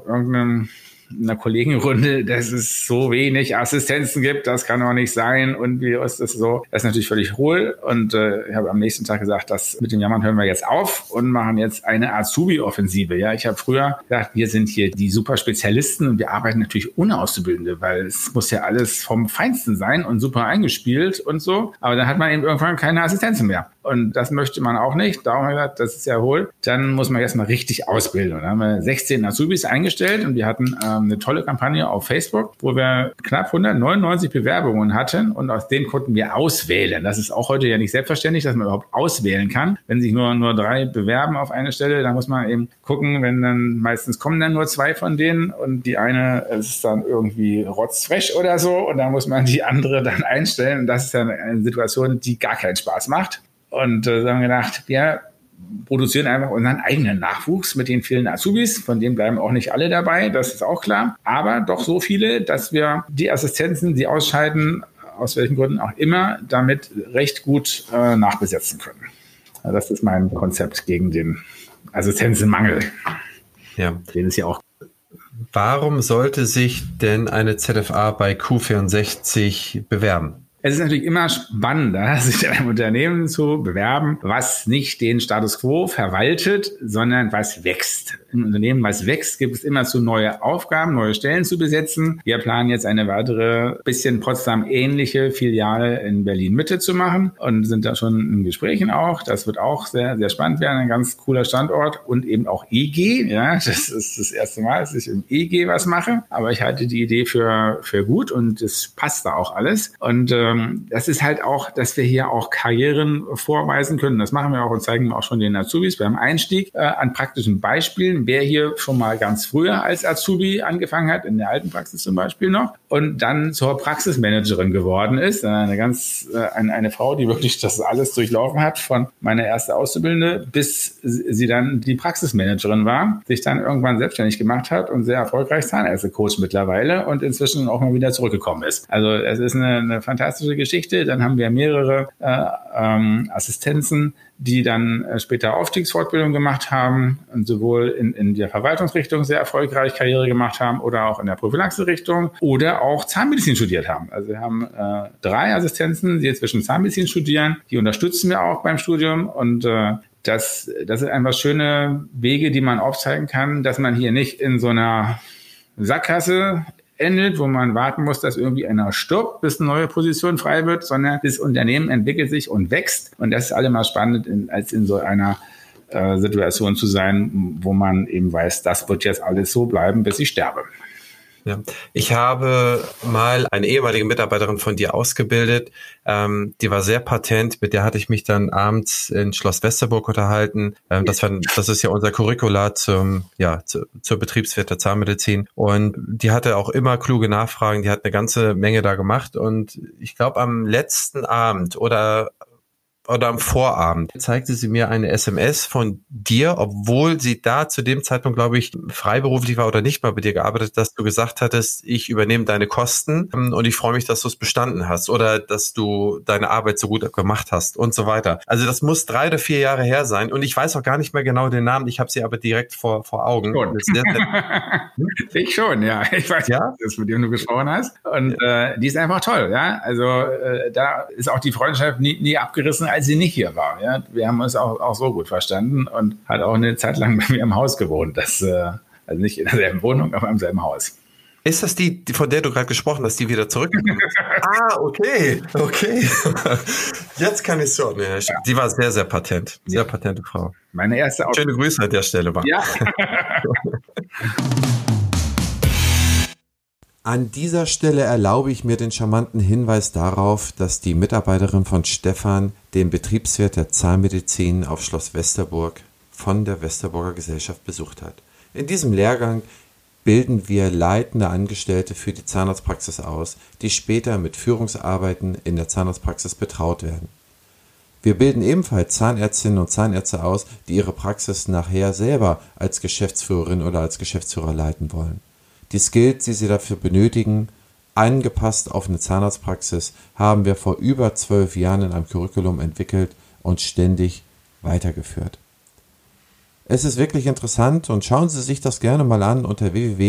einer Kollegenrunde, dass es so wenig Assistenzen gibt, das kann doch nicht sein und wie ist das so? Das ist natürlich völlig hohl und ich habe am nächsten Tag gesagt, das mit dem Jammern hören wir jetzt auf und machen jetzt eine Azubi-Offensive. Ja, ich habe früher gesagt, wir sind hier die super Spezialisten und wir arbeiten natürlich ohne Auszubildende, weil es muss ja alles vom Feinsten sein und super eingespielt und so, aber dann hat man eben irgendwann keine Assistenzen mehr. Und das möchte man auch nicht. Darum habe ich gesagt, das ist ja hohl. Dann muss man erstmal richtig ausbilden. Und dann haben wir 16 Azubis eingestellt und wir hatten eine tolle Kampagne auf Facebook, wo wir knapp 199 Bewerbungen hatten und aus denen konnten wir auswählen. Das ist auch heute ja nicht selbstverständlich, dass man überhaupt auswählen kann. Wenn sich nur 3 bewerben auf eine Stelle, dann muss man eben gucken, wenn dann meistens kommen dann nur 2 von denen und die eine ist dann irgendwie rotzfrech oder so und dann muss man die andere dann einstellen. Und das ist dann eine Situation, die gar keinen Spaß macht. Und so haben wir gedacht, wir produzieren einfach unseren eigenen Nachwuchs mit den vielen Azubis. Von denen bleiben auch nicht alle dabei, das ist auch klar. Aber doch so viele, dass wir die Assistenzen, die ausscheiden, aus welchen Gründen auch immer, damit recht gut nachbesetzen können. Also das ist mein Konzept gegen den Assistenzenmangel. Ja. Den ist ja auch. Warum sollte sich denn eine ZFA bei Q64 bewerben? Es ist natürlich immer spannender, sich in einem Unternehmen zu bewerben, was nicht den Status quo verwaltet, sondern was wächst. Im Unternehmen, was wächst, gibt es immer zu neue Aufgaben, neue Stellen zu besetzen. Wir planen jetzt eine weitere, bisschen Potsdam-ähnliche Filiale in Berlin-Mitte zu machen und sind da schon in Gesprächen auch. Das wird auch sehr, sehr spannend werden, ein ganz cooler Standort und eben auch EG. Ja, das ist das erste Mal, dass ich im EG was mache, aber ich halte die Idee für gut und es passt da auch alles. Und das ist halt auch, dass wir hier auch Karrieren vorweisen können. Das machen wir auch und zeigen auch schon den Azubis beim Einstieg an praktischen Beispielen. Wer hier schon mal ganz früher als Azubi angefangen hat, in der alten Praxis zum Beispiel noch, und dann zur Praxismanagerin geworden ist. Eine Frau, die wirklich das alles durchlaufen hat, von meiner ersten Auszubildende, bis sie dann die Praxismanagerin war, sich dann irgendwann selbstständig gemacht hat und sehr erfolgreich Zahnärzte-Coach mittlerweile und inzwischen auch mal wieder zurückgekommen ist. Also es ist eine fantastische Geschichte. Dann haben wir mehrere Assistenzen, die dann später Aufstiegsfortbildung gemacht haben und sowohl in der Verwaltungsrichtung sehr erfolgreich Karriere gemacht haben oder auch in der Prophylaxe-Richtung oder auch Zahnmedizin studiert haben. Also wir haben 3 Assistenzen, die jetzt zwischen Zahnmedizin studieren. Die unterstützen wir auch beim Studium und das sind einfach schöne Wege, die man aufzeigen kann, dass man hier nicht in so einer Sackgasse endet, wo man warten muss, dass irgendwie einer stirbt, bis eine neue Position frei wird, sondern das Unternehmen entwickelt sich und wächst. Und das ist allemal spannend, als in so einer Situation zu sein, wo man eben weiß, das wird jetzt alles so bleiben, bis ich sterbe. Ja. Ich habe mal eine ehemalige Mitarbeiterin von dir ausgebildet, die war sehr patent, mit der hatte ich mich dann abends in Schloss Westerburg unterhalten. Das ist ja unser Curricula zur Betriebswirt der Zahnmedizin und die hatte auch immer kluge Nachfragen, die hat eine ganze Menge da gemacht und ich glaube am letzten Abend oder oder am Vorabend zeigte sie mir eine SMS von dir, obwohl sie da zu dem Zeitpunkt, glaube ich, freiberuflich war oder nicht mal bei dir gearbeitet, dass du gesagt hattest, ich übernehme deine Kosten und ich freue mich, dass du es bestanden hast oder dass du deine Arbeit so gut gemacht hast und so weiter. Also das muss 3 oder 4 Jahre her sein und ich weiß auch gar nicht mehr genau den Namen, ich habe sie aber direkt vor Augen. Schon. Ich schon, ja. Ich weiß, dass du mit dem du gesprochen hast. Und die ist einfach toll, ja. Also da ist auch die Freundschaft nie abgerissen, als sie nicht hier war. Ja? Wir haben uns auch so gut verstanden und hat auch eine Zeit lang bei mir im Haus gewohnt. Also nicht in derselben Wohnung, aber im selben Haus. Ist das die, von der du gerade gesprochen hast, die wieder zurückgekommen ist? Okay. Jetzt kann ich es so. Nee, die war sehr, sehr patent. Sehr patente Frau. Meine erste Schöne Grüße an der Stelle. Ja. An dieser Stelle erlaube ich mir den charmanten Hinweis darauf, dass die Mitarbeiterin von Stefan den Betriebswirt der Zahnmedizin auf Schloss Westerburg von der Westerburger Gesellschaft besucht hat. In diesem Lehrgang bilden wir leitende Angestellte für die Zahnarztpraxis aus, die später mit Führungsarbeiten in der Zahnarztpraxis betraut werden. Wir bilden ebenfalls Zahnärztinnen und Zahnärzte aus, die ihre Praxis nachher selber als Geschäftsführerin oder als Geschäftsführer leiten wollen. Die Skills, die sie dafür benötigen, angepasst auf eine Zahnarztpraxis, haben wir vor über 12 Jahren in einem Curriculum entwickelt und ständig weitergeführt. Es ist wirklich interessant und schauen Sie sich das gerne mal an unter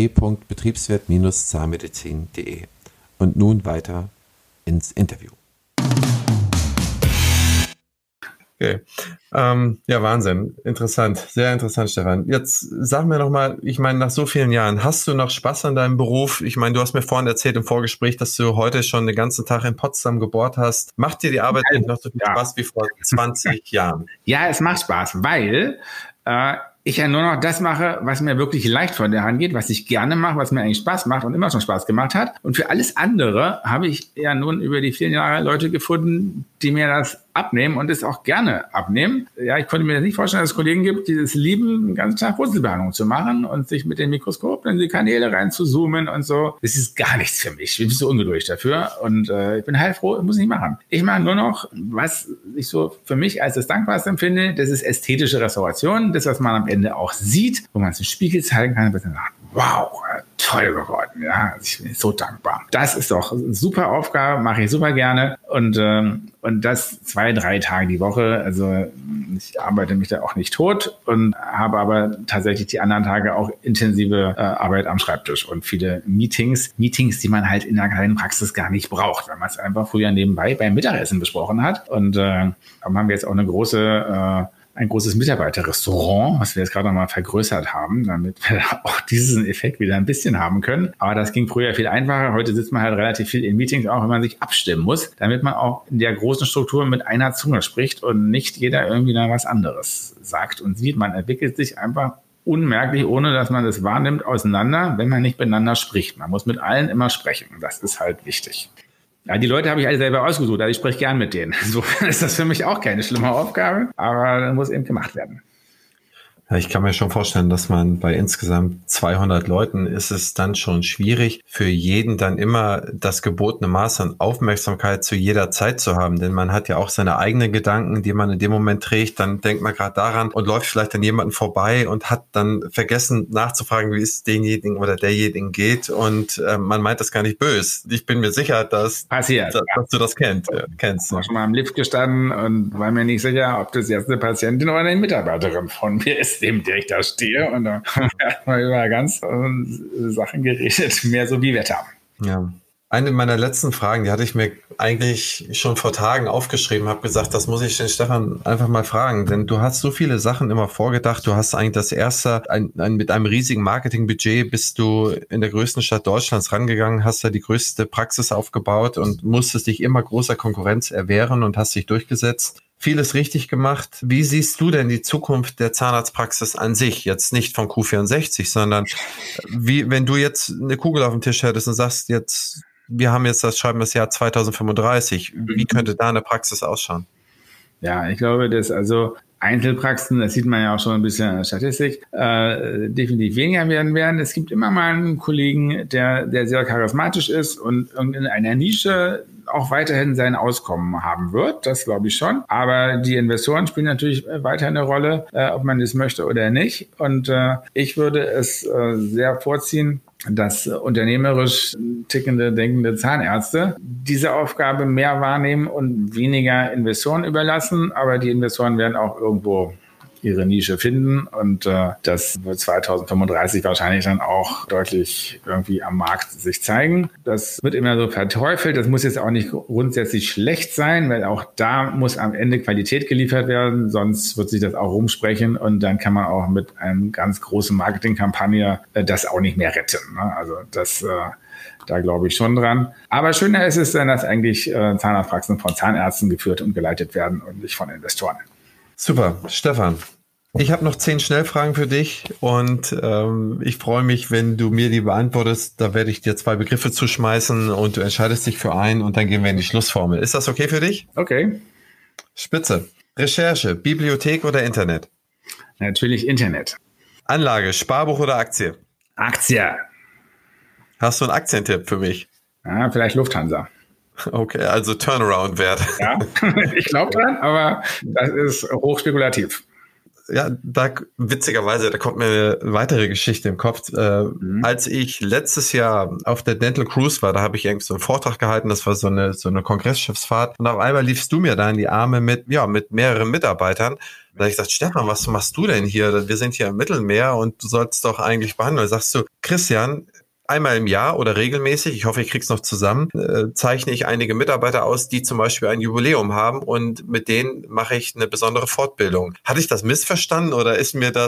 www.betriebswirt-zahnmedizin.de. Und nun weiter ins Interview. Okay. Ja, Wahnsinn. Interessant. Sehr interessant, Stefan. Jetzt sag mir noch mal, ich meine, nach so vielen Jahren, hast du noch Spaß an deinem Beruf? Ich meine, du hast mir vorhin erzählt im Vorgespräch, dass du heute schon den ganzen Tag in Potsdam gebohrt hast. Macht dir die Arbeit nicht noch so viel Spaß wie vor 20 Jahren? Ja, es macht Spaß, weil ich ja nur noch das mache, was mir wirklich leicht von der Hand geht, was ich gerne mache, was mir eigentlich Spaß macht und immer schon Spaß gemacht hat. Und für alles andere habe ich ja nun über die vielen Jahre Leute gefunden, die mir das abnehmen und es auch gerne abnehmen. Ja, ich konnte mir das nicht vorstellen, dass es Kollegen gibt, die es lieben, den ganzen Tag Wurzelbehandlung zu machen und sich mit dem Mikroskop in die Kanäle rein zu zoomen und so. Das ist gar nichts für mich. Ich bin so ungeduldig dafür und ich bin heilfroh, muss nicht machen. Ich mache nur noch, was ich so für mich als das Dankbarste empfinde, das ist ästhetische Restauration, das, was man am Ende auch sieht, wo man es im Spiegel zeigen kann, und dann sagt, wow, toll geworden, ja, ich bin so dankbar. Das ist doch eine super Aufgabe, mache ich super gerne und das 2-3 Tage die Woche, also ich arbeite mich da auch nicht tot und habe aber tatsächlich die anderen Tage auch intensive Arbeit am Schreibtisch und viele Meetings, die man halt in der kleinen Praxis gar nicht braucht, weil man es einfach früher nebenbei beim Mittagessen besprochen hat und haben wir jetzt auch ein großes Mitarbeiterrestaurant, was wir jetzt gerade nochmal vergrößert haben, damit wir auch diesen Effekt wieder ein bisschen haben können. Aber das ging früher viel einfacher. Heute sitzt man halt relativ viel in Meetings, auch wenn man sich abstimmen muss, damit man auch in der großen Struktur mit einer Zunge spricht und nicht jeder irgendwie da was anderes sagt und sieht. Man entwickelt sich einfach unmerklich, ohne dass man das wahrnimmt, auseinander, wenn man nicht miteinander spricht. Man muss mit allen immer sprechen. Das ist halt wichtig. Ja, die Leute habe ich alle selber ausgesucht, also ich spreche gern mit denen. Insofern ist das für mich auch keine schlimme Aufgabe, aber das muss eben gemacht werden. Ja, ich kann mir schon vorstellen, dass man bei insgesamt 200 Leuten ist es dann schon schwierig, für jeden dann immer das gebotene Maß an Aufmerksamkeit zu jeder Zeit zu haben. Denn man hat ja auch seine eigenen Gedanken, die man in dem Moment trägt. Dann denkt man gerade daran und läuft vielleicht an jemanden vorbei und hat dann vergessen nachzufragen, wie es denjenigen oder derjenigen geht. Und man meint das gar nicht böse. Ich bin mir sicher, dass du das kennst. Ich habe schon mal im Lift gestanden und war mir nicht sicher, ob das jetzt eine Patientin oder eine Mitarbeiterin von mir ist, dem ich da stehe, und da haben wir über ganz Sachen geredet, mehr so wie Wetter. Ja. Eine meiner letzten Fragen, die hatte ich mir eigentlich schon vor Tagen aufgeschrieben, habe gesagt, das muss ich den Stefan einfach mal fragen, denn du hast so viele Sachen immer vorgedacht, du hast eigentlich das erste, mit einem riesigen Marketingbudget bist du in der größten Stadt Deutschlands rangegangen, hast da die größte Praxis aufgebaut und musstest dich immer großer Konkurrenz erwehren und hast dich durchgesetzt. Vieles richtig gemacht. Wie siehst du denn die Zukunft der Zahnarztpraxis an sich? Jetzt nicht von Q64, sondern wie, wenn du jetzt eine Kugel auf dem Tisch hättest und sagst jetzt, schreiben wir das Jahr 2035. Wie könnte da eine Praxis ausschauen? Ja, ich glaube, dass also Einzelpraxen, das sieht man ja auch schon ein bisschen in der Statistik, definitiv weniger werden. Es gibt immer mal einen Kollegen, der sehr charismatisch ist und in einer Nische auch weiterhin sein Auskommen haben wird, das glaube ich schon. Aber die Investoren spielen natürlich weiter eine Rolle, ob man das möchte oder nicht. Und ich würde es sehr vorziehen, dass unternehmerisch tickende, denkende Zahnärzte diese Aufgabe mehr wahrnehmen und weniger Investoren überlassen. Aber die Investoren werden auch irgendwo ihre Nische finden und das wird 2035 wahrscheinlich dann auch deutlich irgendwie am Markt sich zeigen. Das wird immer so verteufelt. Das muss jetzt auch nicht grundsätzlich schlecht sein, weil auch da muss am Ende Qualität geliefert werden, sonst wird sich das auch rumsprechen und dann kann man auch mit einer ganz großen Marketingkampagne das auch nicht mehr retten. Ne? Also das da glaube ich schon dran. Aber schöner ist es dann, dass eigentlich Zahnarztpraxen von Zahnärzten geführt und geleitet werden und nicht von Investoren. Super, Stefan. Ich habe noch 10 Schnellfragen für dich und ich freue mich, wenn du mir die beantwortest. Da werde ich dir 2 Begriffe zuschmeißen und du entscheidest dich für einen und dann gehen wir in die Schlussformel. Ist das okay für dich? Okay. Spitze. Recherche, Bibliothek oder Internet? Natürlich Internet. Anlage, Sparbuch oder Aktie? Aktie. Hast du einen Aktientipp für mich? Ja, vielleicht Lufthansa. Okay, also Turnaround-Wert. Ja, ich glaube dran, aber das ist hochspekulativ. Ja, witzigerweise, da kommt mir eine weitere Geschichte im Kopf. Als ich letztes Jahr auf der Dental Cruise war, da habe ich irgendwie so einen Vortrag gehalten, das war so eine Kongressschiffsfahrt und auf einmal liefst du mir da in die Arme mit mehreren Mitarbeitern. Da habe ich gesagt, Stefan, was machst du denn hier? Wir sind hier im Mittelmeer und du sollst doch eigentlich behandeln. Da sagst du, Christian, einmal im Jahr oder regelmäßig, ich hoffe, ich krieg's noch zusammen, zeichne ich einige Mitarbeiter aus, die zum Beispiel ein Jubiläum haben und mit denen mache ich eine besondere Fortbildung. Hatte ich das missverstanden oder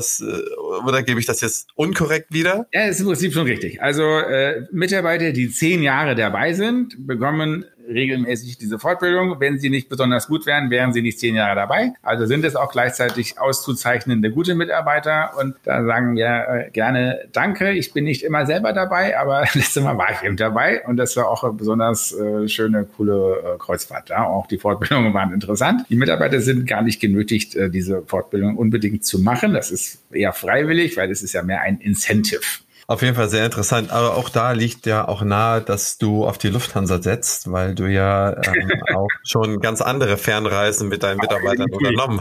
oder gebe ich das jetzt unkorrekt wieder? Ja, ist im Prinzip schon richtig. Also Mitarbeiter, die 10 Jahre dabei sind, bekommen regelmäßig diese Fortbildung. Wenn sie nicht besonders gut wären, wären sie nicht 10 Jahre dabei. Also sind es auch gleichzeitig auszuzeichnende gute Mitarbeiter. Und da sagen wir gerne Danke. Ich bin nicht immer selber dabei, aber letztes Mal war ich eben dabei. Und das war auch eine besonders schöne, coole Kreuzfahrt. Ja? Auch die Fortbildungen waren interessant. Die Mitarbeiter sind gar nicht genötigt, diese Fortbildung unbedingt zu machen. Das ist eher freiwillig, weil es ist ja mehr ein Incentive. Auf jeden Fall sehr interessant, aber auch da liegt ja auch nahe, dass du auf die Lufthansa setzt, weil du ja auch schon ganz andere Fernreisen mit deinen Mitarbeitern unternommen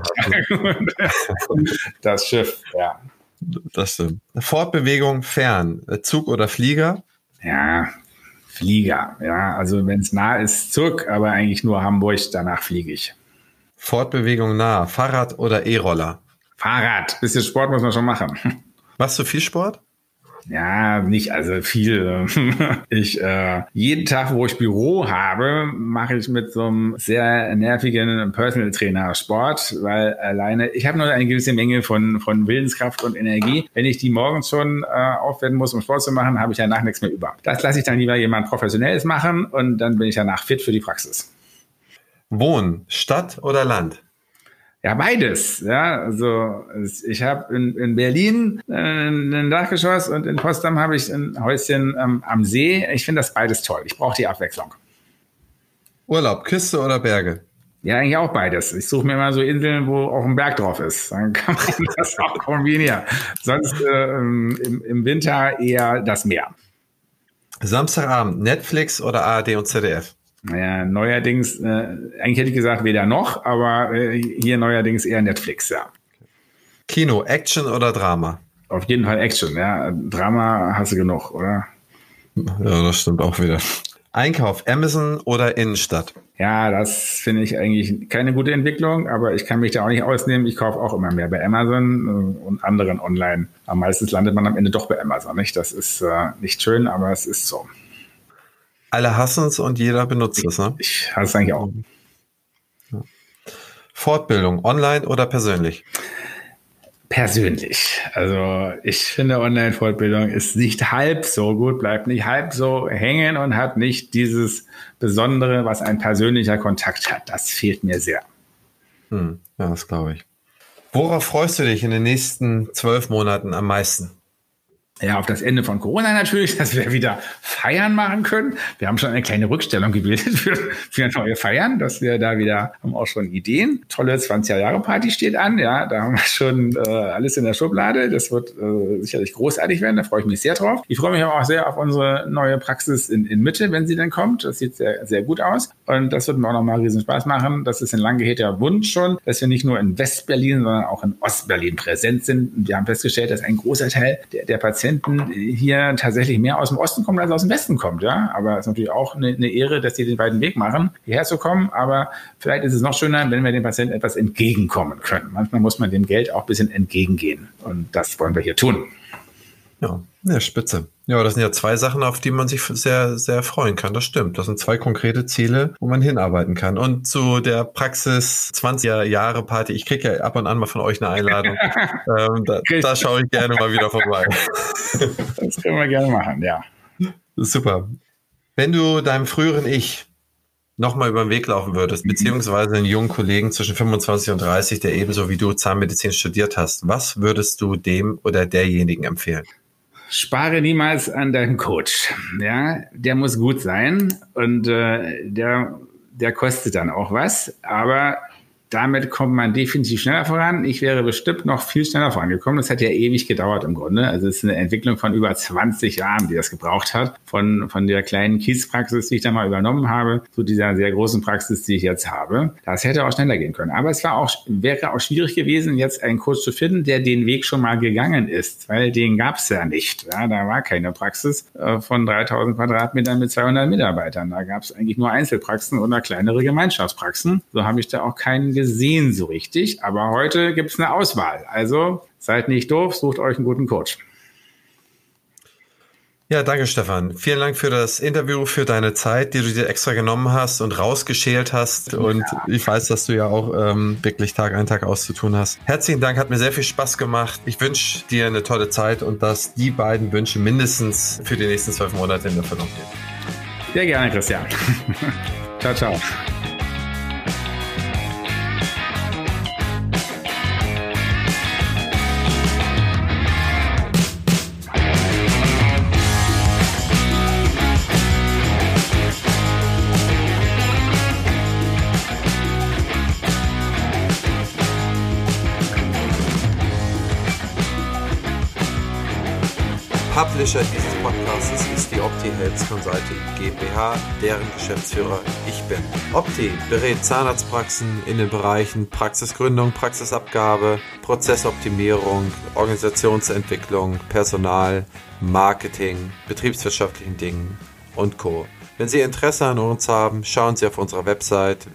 hast. Das Schiff, ja. Das stimmt. Fortbewegung fern, Zug oder Flieger? Ja, Flieger. Ja, also wenn es nah ist, Zug, aber eigentlich nur Hamburg, danach fliege ich. Fortbewegung nah, Fahrrad oder E-Roller? Fahrrad. Bisschen Sport muss man schon machen. Machst du viel Sport? Ja, nicht also viel. Jeden Tag, wo ich Büro habe, mache ich mit so einem sehr nervigen Personal Trainer Sport, weil alleine, ich habe nur eine gewisse Menge von Willenskraft und Energie. Wenn ich die morgens schon aufwenden muss, um Sport zu machen, habe ich danach nichts mehr über. Das lasse ich dann lieber jemand Professionelles machen und dann bin ich danach fit für die Praxis. Wohnen, Stadt oder Land? Ja, beides. Ja, also ich habe in Berlin ein Dachgeschoss und in Potsdam habe ich ein Häuschen am See. Ich finde das beides toll. Ich brauche die Abwechslung. Urlaub, Küste oder Berge? Ja, eigentlich auch beides. Ich suche mir immer so Inseln, wo auch ein Berg drauf ist. Dann kann man das auch kombinieren. Sonst im Winter eher das Meer. Samstagabend, Netflix oder ARD und ZDF? Naja, neuerdings, eigentlich hätte ich gesagt weder noch, aber hier neuerdings eher Netflix, ja. Kino, Action oder Drama? Auf jeden Fall Action, ja. Drama hast du genug, oder? Ja, das stimmt auch wieder. Einkauf, Amazon oder Innenstadt? Ja, das finde ich eigentlich keine gute Entwicklung, aber ich kann mich da auch nicht ausnehmen. Ich kaufe auch immer mehr bei Amazon und anderen online. Aber meistens landet man am Ende doch bei Amazon, nicht? Das ist nicht schön, aber es ist so. Alle hassen es und jeder benutzt es, ne? Ich hasse es eigentlich auch. Ja. Fortbildung, online oder persönlich? Persönlich. Also ich finde, Online-Fortbildung ist nicht halb so gut, bleibt nicht halb so hängen und hat nicht dieses Besondere, was ein persönlicher Kontakt hat. Das fehlt mir sehr. Ja, das glaube ich. Worauf freust du dich in den nächsten 12 Monaten am meisten? ja, auf das Ende von Corona natürlich, dass wir wieder Feiern machen können. Wir haben schon eine kleine Rückstellung gebildet für neue Feiern, dass wir da wieder, haben auch schon Ideen. Tolle 20er-Jahre-Party steht an, ja, da haben wir schon alles in der Schublade. Das wird sicherlich großartig werden, da freue ich mich sehr drauf. Ich freue mich aber auch sehr auf unsere neue Praxis in Mitte, wenn sie dann kommt. Das sieht sehr, sehr gut aus und das wird mir auch nochmal riesen Spaß machen. Das ist ein lang gehegter Wunsch schon, dass wir nicht nur in West-Berlin, sondern auch in Ost-Berlin präsent sind. Und wir haben festgestellt, dass ein großer Teil der Patienten hier tatsächlich mehr aus dem Osten kommen als aus dem Westen kommt, ja. Aber es ist natürlich auch eine Ehre, dass sie den weiten Weg machen, hierher zu kommen. Aber vielleicht ist es noch schöner, wenn wir den Patienten etwas entgegenkommen können. Manchmal muss man dem Geld auch ein bisschen entgegengehen. Und das wollen wir hier tun. Ja, spitze. Ja, das sind ja 2 Sachen, auf die man sich sehr, sehr freuen kann. Das stimmt. Das sind 2 konkrete Ziele, wo man hinarbeiten kann. Und zu der Praxis 20er-Jahre-Party, ich kriege ja ab und an mal von euch eine Einladung. Da schaue ich gerne mal wieder vorbei. Das können wir gerne machen, ja. Super. Wenn du deinem früheren Ich nochmal über den Weg laufen würdest, beziehungsweise einen jungen Kollegen zwischen 25 und 30, der ebenso wie du Zahnmedizin studiert hast, was würdest du dem oder derjenigen empfehlen? Spare niemals an deinen Coach. Ja, der muss gut sein und der kostet dann auch was, aber damit kommt man definitiv schneller voran. Ich wäre bestimmt noch viel schneller vorangekommen. Das hat ja ewig gedauert im Grunde. Also es ist eine Entwicklung von über 20 Jahren, die das gebraucht hat. Von der kleinen Kiespraxis, die ich da mal übernommen habe, zu dieser sehr großen Praxis, die ich jetzt habe. Das hätte auch schneller gehen können. Aber es wäre auch schwierig gewesen, jetzt einen Coach zu finden, der den Weg schon mal gegangen ist, weil den gab es ja nicht. Ja, da war keine Praxis von 3000 Quadratmetern mit 200 Mitarbeitern. Da gab es eigentlich nur Einzelpraxen oder kleinere Gemeinschaftspraxen. So habe ich da auch keinen gesehen so richtig, aber heute gibt es eine Auswahl. Also seid nicht doof, sucht euch einen guten Coach. Ja, danke Stefan. Vielen Dank für das Interview, für deine Zeit, die du dir extra genommen hast und rausgeschält hast. Und ich weiß, dass du ja auch wirklich Tag ein, Tag aus zu tun hast. Herzlichen Dank, hat mir sehr viel Spaß gemacht. Ich wünsche dir eine tolle Zeit und dass die beiden Wünsche mindestens für die nächsten 12 Monate in Erfüllung gehen. Sehr gerne, Christian. Ciao, ciao. Publisher dieses Podcasts ist die Opti Health Consulting GmbH, deren Geschäftsführer ich bin. Opti berät Zahnarztpraxen in den Bereichen Praxisgründung, Praxisabgabe, Prozessoptimierung, Organisationsentwicklung, Personal, Marketing, betriebswirtschaftlichen Dingen und Co. Wenn Sie Interesse an uns haben, schauen Sie auf unserer Website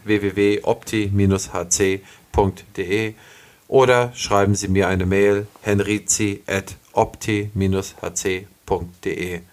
www.opti-hc.de oder schreiben Sie mir eine Mail henrizi@opti-hc.de.